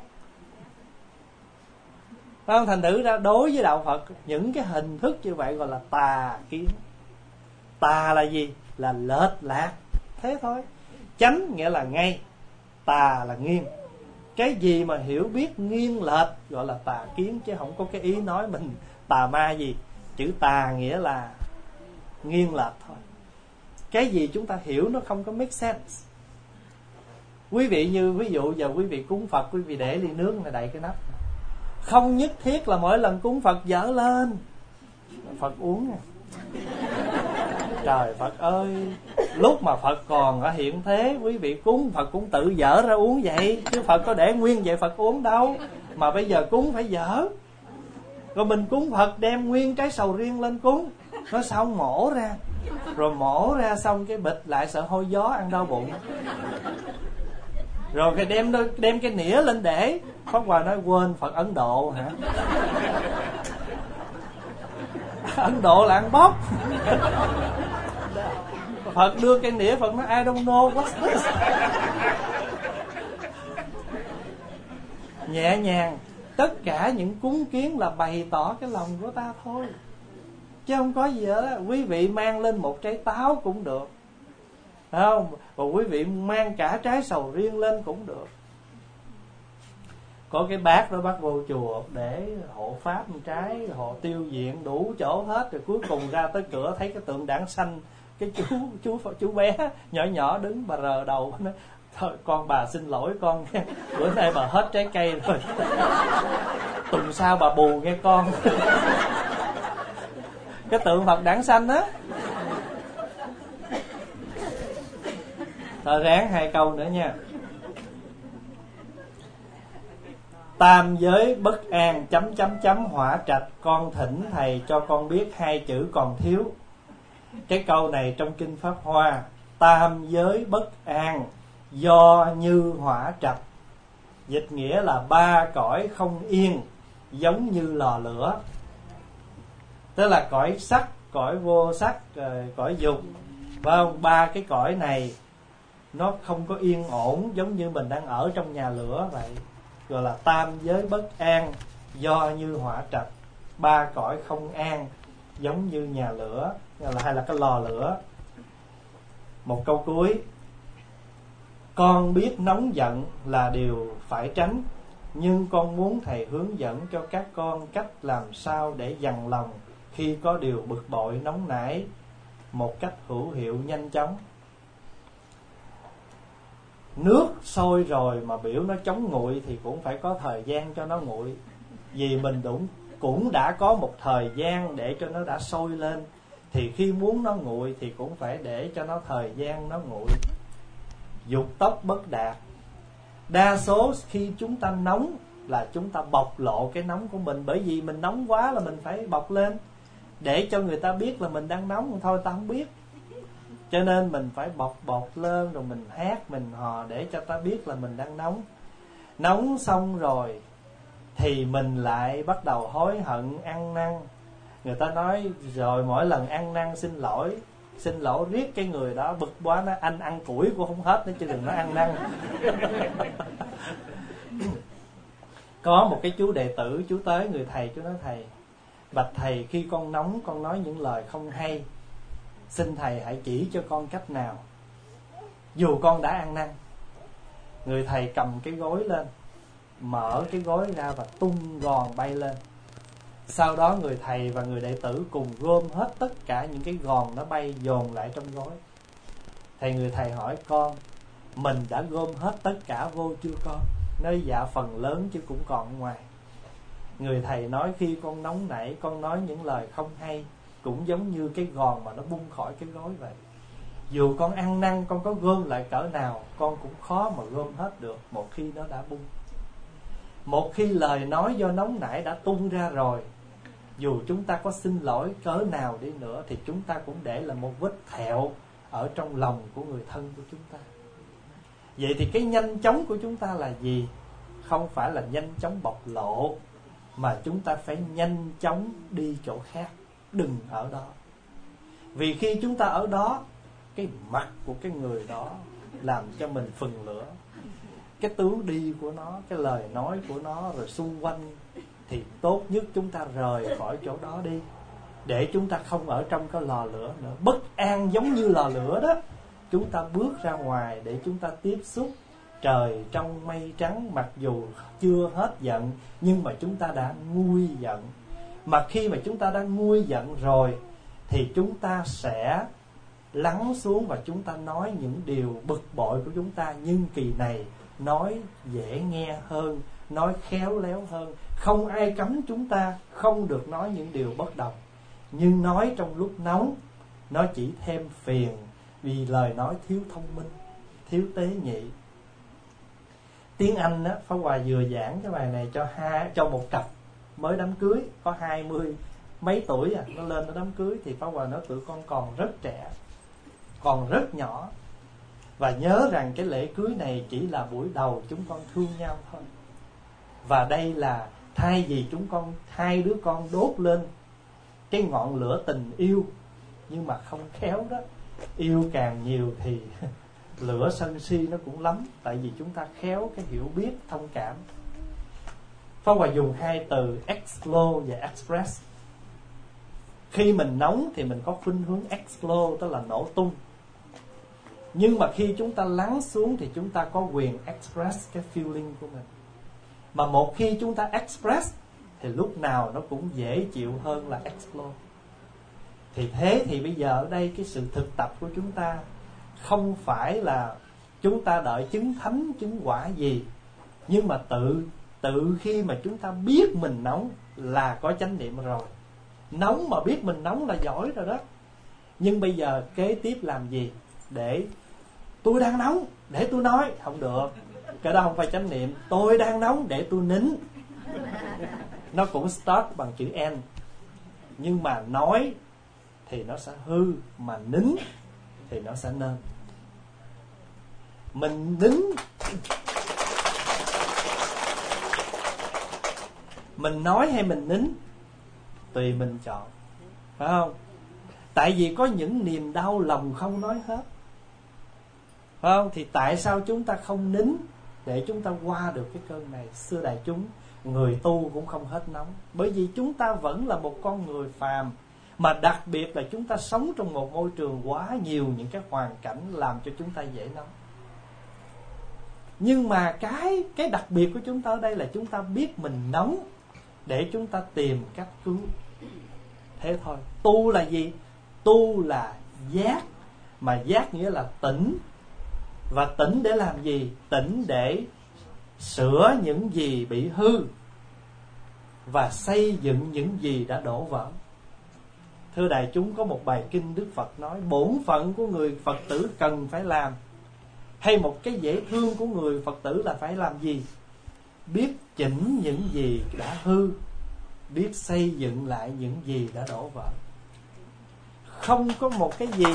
Không, thành thử ra đối với đạo Phật, những cái hình thức như vậy gọi là tà kiến. Tà là gì? Là lệch lạc, thế thôi. Chánh nghĩa là ngay, tà là nghiêng. Cái gì mà hiểu biết nghiêng lệch gọi là tà kiến, chứ không có cái ý nói mình tà ma gì. Chữ tà nghĩa là nghiêng lệch thôi. Cái gì chúng ta hiểu nó không có make sense. Quý vị như ví dụ giờ quý vị cúng Phật, quý vị để ly nước này đậy cái nắp, không nhất thiết là mỗi lần cúng Phật dở lên Phật uống nè. Trời Phật ơi, lúc mà Phật còn ở hiện thế, quý vị cúng Phật cũng tự dở ra uống vậy, chứ Phật có để nguyên vậy Phật uống đâu. Mà bây giờ cúng phải dở. Rồi mình cúng Phật đem nguyên trái sầu riêng lên cúng, nó xong mổ ra, rồi mổ ra xong cái bịch lại sợ hôi gió ăn đau bụng. Rồi cái đem đem cái nĩa lên để. Pháp Hòa nói quên Phật Ấn Độ hả? Ấn Độ là ăn bóc. Phật đưa cái nĩa, Phật nói I don't know what's this. Nhẹ nhàng. Tất cả những cúng kiến là bày tỏ cái lòng của ta thôi, chứ không có gì hết á. Quý vị mang lên một trái táo cũng được, phải không? Và quý vị mang cả trái sầu riêng lên cũng được. Có cái bát đó bác vô chùa để hộ pháp một trái, hộ tiêu diện đủ chỗ hết. Rồi cuối cùng ra tới cửa thấy cái tượng Đản Sanh, cái chú chú chú bé nhỏ nhỏ đứng bà rờ đầu nói thôi con bà xin lỗi con, bữa nay bà hết trái cây rồi, tuần sau bà bù nghe con. Cái tượng Phật Đản Sanh á. Thôi ráng hai câu nữa nha. Tam giới bất an chấm chấm chấm hỏa trạch, con thỉnh thầy cho con biết hai chữ còn thiếu. Cái câu này trong kinh Pháp Hoa, tam giới bất an do như hỏa trạch, dịch nghĩa là ba cõi không yên giống như lò lửa. Tức là cõi sắc, cõi vô sắc, cõi dục, phải không? Ba cái cõi này nó không có yên ổn, giống như mình đang ở trong nhà lửa vậy. Gọi là tam giới bất an do như hỏa trạch, ba cõi không an giống như nhà lửa, hay là cái lò lửa. Một câu cuối, con biết nóng giận là điều phải tránh, nhưng con muốn thầy hướng dẫn cho các con cách làm sao để dằn lòng khi có điều bực bội nóng nảy một cách hữu hiệu nhanh chóng. Nước sôi rồi mà biểu nó chống nguội thì cũng phải có thời gian cho nó nguội. Vì mình cũng, cũng đã có một thời gian để cho nó đã sôi lên, thì khi muốn nó nguội thì cũng phải để cho nó thời gian nó nguội. Dục tốc bất đạt. Đa số khi chúng ta nóng là chúng ta bộc lộ cái nóng của mình. Bởi vì mình nóng quá là mình phải bộc lên để cho người ta biết là mình đang nóng. Thôi ta không biết, cho nên mình phải bộc bột lên, rồi mình hát, mình hò để cho ta biết là mình đang nóng. Nóng xong rồi thì mình lại bắt đầu hối hận, ăn năn. Người ta nói rồi mỗi lần ăn năn xin lỗi, xin lỗi riết cái người đó bực quá, nó anh ăn củi cũng không hết nữa chứ đừng nói ăn năn. Có một cái chú đệ tử, chú tới người thầy, chú nói thầy, bạch thầy, khi con nóng con nói những lời không hay, xin thầy hãy chỉ cho con cách nào dù con đã ăn năn. Người thầy cầm cái gối lên, mở cái gối ra và tung gòn bay lên. Sau đó người thầy và người đệ tử cùng gom hết tất cả những cái gòn nó bay dồn lại trong gối. Thầy người thầy hỏi con, mình đã gom hết tất cả vô chưa con? Nói dạ phần lớn chứ cũng còn ngoài. Người thầy nói khi con nóng nảy, con nói những lời không hay, cũng giống như cái gòn mà nó bung khỏi cái gối vậy. Dù con ăn năn, con có gom lại cỡ nào, con cũng khó mà gom hết được một khi nó đã bung. Một khi lời nói do nóng nảy đã tung ra rồi, dù chúng ta có xin lỗi cỡ nào đi nữa thì chúng ta cũng để là một vết thẹo ở trong lòng của người thân của chúng ta. Vậy thì cái nhanh chóng của chúng ta là gì? Không phải là nhanh chóng bộc lộ, mà chúng ta phải nhanh chóng đi chỗ khác, đừng ở đó. Vì khi chúng ta ở đó, cái mặt của cái người đó làm cho mình phừng lửa, cái tướng đi của nó, cái lời nói của nó, rồi xung quanh, thì tốt nhất chúng ta rời khỏi chỗ đó đi, để chúng ta không ở trong cái lò lửa nữa. Bất an giống như lò lửa đó, chúng ta bước ra ngoài để chúng ta tiếp xúc trời trong mây trắng. Mặc dù chưa hết giận, nhưng mà chúng ta đã nguôi giận. Mà khi mà chúng ta đã nguôi giận rồi thì chúng ta sẽ lắng xuống và chúng ta nói những điều bực bội của chúng ta. Nhưng kỳ này nói dễ nghe hơn, nói khéo léo hơn. Không ai cấm chúng ta không được nói những điều bất đồng, nhưng nói trong lúc nóng nó chỉ thêm phiền, vì lời nói thiếu thông minh, thiếu tế nhị. Tiếng Anh á, Pháp Hòa vừa giảng cái bài này cho hai, cho một cặp mới đám cưới, có hai mươi mấy tuổi à, nó lên nó đám cưới, thì Pháp Hòa nói tụi con còn rất trẻ, còn rất nhỏ, và nhớ rằng cái lễ cưới này chỉ là buổi đầu chúng con thương nhau thôi. Và đây là thay vì chúng con, hai đứa con đốt lên cái ngọn lửa tình yêu, nhưng mà không khéo đó, yêu càng nhiều thì lửa sân si nó cũng lắm. Tại vì chúng ta khéo cái hiểu biết, thông cảm. Pháp Hòa dùng hai từ explode và express. Khi mình nóng thì mình có khuynh hướng explode, tức là nổ tung. Nhưng mà khi chúng ta lắng xuống thì chúng ta có quyền express cái feeling của mình. Mà một khi chúng ta express thì lúc nào nó cũng dễ chịu hơn là explode. Thì thế thì bây giờ ở đây cái sự thực tập của chúng ta không phải là chúng ta đợi chứng thánh, chứng quả gì, nhưng mà tự tự khi mà chúng ta biết mình nóng là có chánh niệm rồi. Nóng mà biết mình nóng là giỏi rồi đó. Nhưng bây giờ kế tiếp làm gì? Để tôi đang nóng, để tôi nói, không được. Cái đó không phải chánh niệm. Tôi đang nóng, để tôi nín. Nó cũng start bằng chữ N, nhưng mà nói thì nó sẽ hư, mà nín thì nó sẽ nên. Mình nín, mình nói hay mình nín tùy mình chọn, phải không? Tại vì có những niềm đau lòng không nói hết, phải không? Thì tại sao chúng ta không nín để chúng ta qua được cái cơn này? Xưa đại chúng, người tu cũng không hết nóng, bởi vì chúng ta vẫn là một con người phàm. Mà đặc biệt là chúng ta sống trong một môi trường quá nhiều những cái hoàn cảnh làm cho chúng ta dễ nóng. Nhưng mà cái cái đặc biệt của chúng ta ở đây là chúng ta biết mình nóng để chúng ta tìm cách cứu. Thế thôi. Tu là gì? Tu là giác. Mà giác nghĩa là tỉnh, Và tỉnh để làm gì? Tỉnh để sửa những gì bị hư và xây dựng những gì đã đổ vỡ. Thưa đại chúng, có một bài kinh Đức Phật nói bổn phận của người Phật tử cần phải làm, hay một cái dễ thương của người Phật tử là phải làm gì? Biết chỉnh những gì đã hư, biết xây dựng lại những gì đã đổ vỡ. Không có một cái gì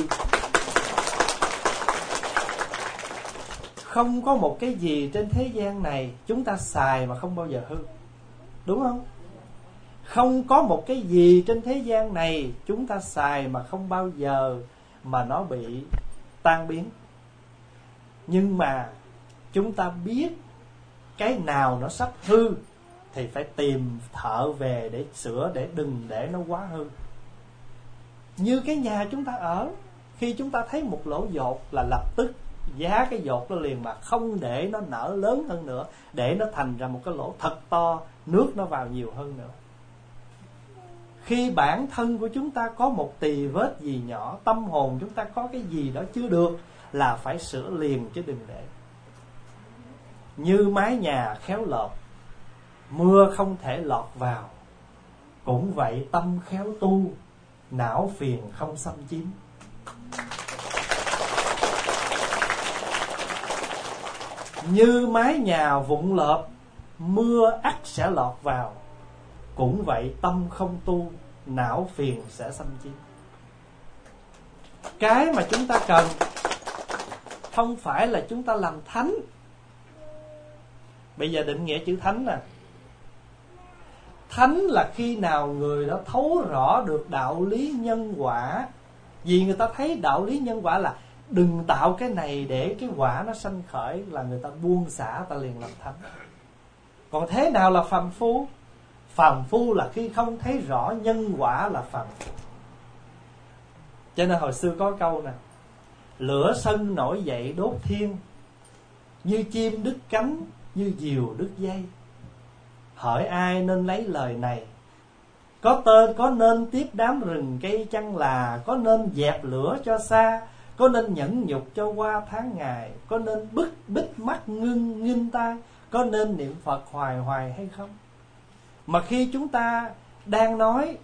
Không có một cái gì trên thế gian này chúng ta xài mà không bao giờ hư. Đúng không? Không có một cái gì trên thế gian này chúng ta xài mà không bao giờ mà nó bị tan biến. Nhưng mà chúng ta biết cái nào nó sắp hư thì phải tìm thợ về để sửa, để đừng để nó quá hư. Như cái nhà chúng ta ở, khi chúng ta thấy một lỗ dột là lập tức giá cái dột nó liền, mà không để nó nở lớn hơn nữa, để nó thành ra một cái lỗ thật to, nước nó vào nhiều hơn nữa. Khi bản thân của chúng ta có một tì vết gì nhỏ, tâm hồn chúng ta có cái gì đó chưa được, là phải sửa liền chứ đừng để. Như mái nhà khéo lợp, mưa không thể lọt vào, cũng vậy tâm khéo tu, não phiền không xâm chiếm. Như mái nhà vụn lợp, mưa ắt sẽ lọt vào, cũng vậy tâm không tu, não phiền sẽ xâm chiếm. Cái mà chúng ta cần không phải là chúng ta làm thánh. Bây giờ định nghĩa chữ thánh nè. Thánh là khi nào người đó thấu rõ được đạo lý nhân quả. Vì người ta thấy đạo lý nhân quả là đừng tạo cái này để cái quả nó sanh khởi, là người ta buông xả, ta liền làm thánh. Còn thế nào là phàm phu? Phàm phu là khi không thấy rõ nhân quả là phàm phu. Cho nên hồi xưa có câu nè: lửa sân nổi dậy đốt thiên, như chim đứt cánh, như diều đứt dây. Hỏi ai nên lấy lời này? Có tên có nên tiếp đám rừng cây chăng là? Có nên dẹp lửa cho xa? Có nên nhẫn nhục cho qua tháng ngày? Có nên bức bích mắt ngưng nghinh tai? Có nên niệm Phật hoài hoài hay không? Mà khi chúng ta đang nói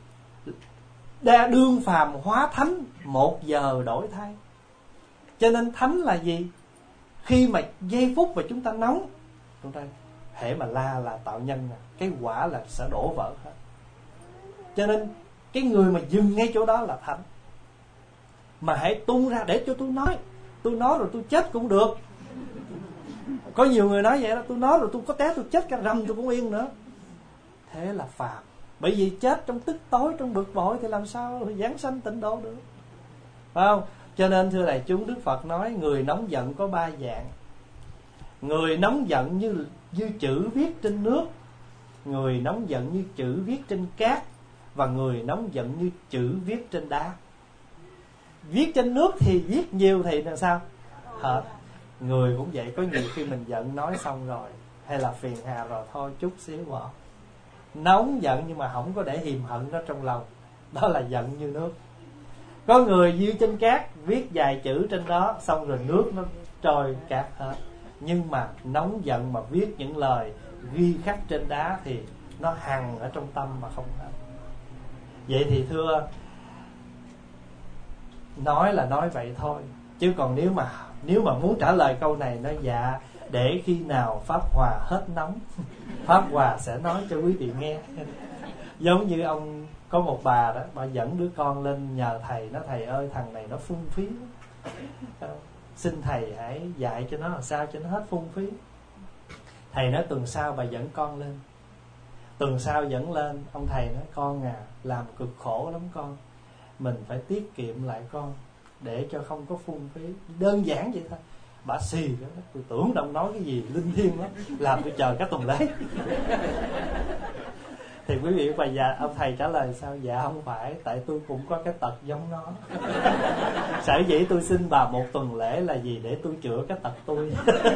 đa đương phàm hóa thánh, một giờ đổi thay. Cho nên thánh là gì? Khi mà giây phút mà chúng ta nóng, chúng ta hễ mà la là tạo nhân, cái quả là sẽ đổ vỡ hết. Cho nên cái người mà dừng ngay chỗ đó là thánh. Mà hãy tung ra để cho tôi nói, tôi nói rồi tôi chết cũng được. Có nhiều người nói vậy đó: tôi nói rồi tôi có té tôi chết cả rầm tôi cũng yên nữa. Thế là phàm. Bởi vì chết trong tức tối, trong bực bội thì làm sao giảng sanh tịnh độ được, phải không? Cho nên thưa đại chúng, Đức Phật nói người nóng giận có ba dạng. Người nóng giận như, như chữ viết trên nước, người nóng giận như chữ viết trên cát, và người nóng giận như chữ viết trên đá. Viết trên nước thì viết nhiều thì làm sao? Hết. Người cũng vậy, có nhiều khi mình giận nói xong rồi, hay là phiền hà rồi, thôi chút xíu bỏ. Nóng giận nhưng mà không có để hiềm hận đó trong lòng, đó là giận như nước. Có người viết trên cát, viết vài chữ trên đó, xong rồi nước nó trôi cát hết. Nhưng mà nóng giận mà viết những lời ghi khắc trên đá thì nó hằn ở trong tâm mà không hết. Vậy thì thưa, nói là nói vậy thôi, chứ còn nếu mà nếu mà muốn trả lời câu này, nói dạ để khi nào Pháp Hòa hết nóng, Pháp Hòa sẽ nói cho quý vị nghe. Giống như ông có một bà đó, bà dẫn đứa con lên nhờ thầy, nói thầy ơi thằng này nó phung phí, xin thầy hãy dạy cho nó làm sao cho nó hết phung phí. Thầy nói tuần sau bà dẫn con lên. Tuần sau dẫn lên, ông thầy nói con à, làm cực khổ lắm con, mình phải tiết kiệm lại con, để cho không có phung phí. Đơn giản vậy thôi. Bà xì đó, tôi tưởng ông nói cái gì linh thiêng lắm, làm tôi chờ cả tuần lễ. Thì quý vị và già, ông thầy trả lời sao? Dạ không phải, tại tôi cũng có cái tật giống nó. Sở dĩ tôi xin bà một tuần lễ là gì? Để tôi chữa cái tật tôi.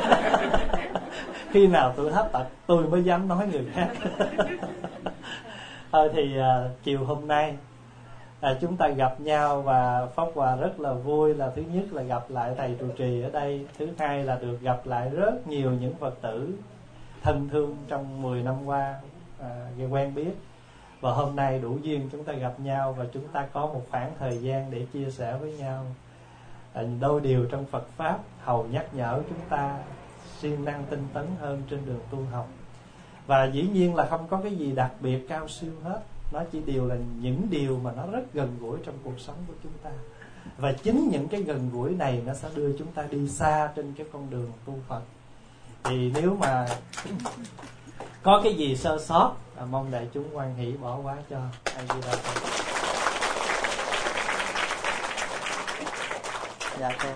Khi nào tôi hết tật tôi mới dám nói người khác. Ờ, thì uh, chiều hôm nay à, chúng ta gặp nhau, và Pháp Hòa rất là vui là thứ nhất là gặp lại thầy trụ trì ở đây, thứ hai là được gặp lại rất nhiều những Phật tử thân thương trong mười năm qua à, quen biết. Và hôm nay đủ duyên chúng ta gặp nhau, và chúng ta có một khoảng thời gian để chia sẻ với nhau à, đôi điều trong Phật Pháp, hầu nhắc nhở chúng ta siêng năng tinh tấn hơn trên đường tu học. Và dĩ nhiên là không có cái gì đặc biệt cao siêu hết, nó chỉ đều là những điều mà nó rất gần gũi trong cuộc sống của chúng ta. Và chính những cái gần gũi này nó sẽ đưa chúng ta đi xa trên cái con đường tu Phật. Thì nếu mà có cái gì sơ sót, à, mong đại chúng hoan hỷ bỏ qua cho. A Di Đà Phật. Dạ con.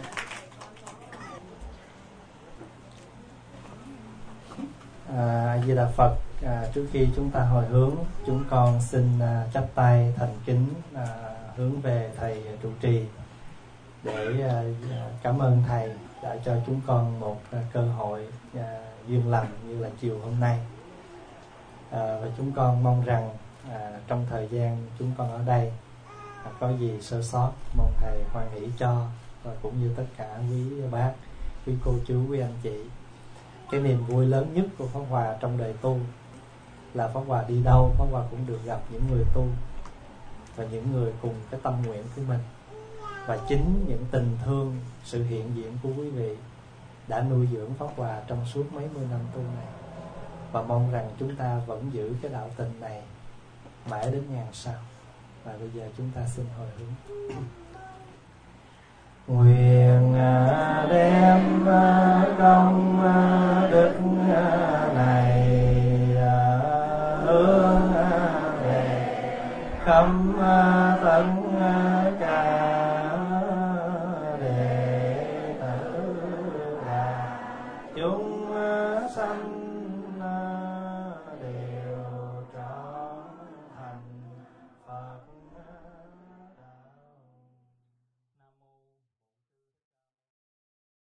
A Di Đà Phật. À, trước khi chúng ta hồi hướng, chúng con xin à, chắp tay thành kính à, hướng về thầy trụ trì để à, cảm ơn thầy đã cho chúng con một à, cơ hội à, duyên lành như là chiều hôm nay. À, và chúng con mong rằng à, trong thời gian chúng con ở đây à, có gì sơ sót mong thầy hoan hỷ cho, và cũng như tất cả quý bác, quý cô chú, quý anh chị. Cái niềm vui lớn nhất của Pháp Hòa trong đời tu là Pháp Hòa đi đâu, Pháp Hòa cũng được gặp những người tu và những người cùng cái tâm nguyện của mình. Và chính những tình thương, sự hiện diện của quý vị đã nuôi dưỡng Pháp Hòa trong suốt mấy mươi năm tu này. Và mong rằng chúng ta vẫn giữ cái đạo tình này mãi đến ngàn sau. Và bây giờ chúng ta xin hồi hướng.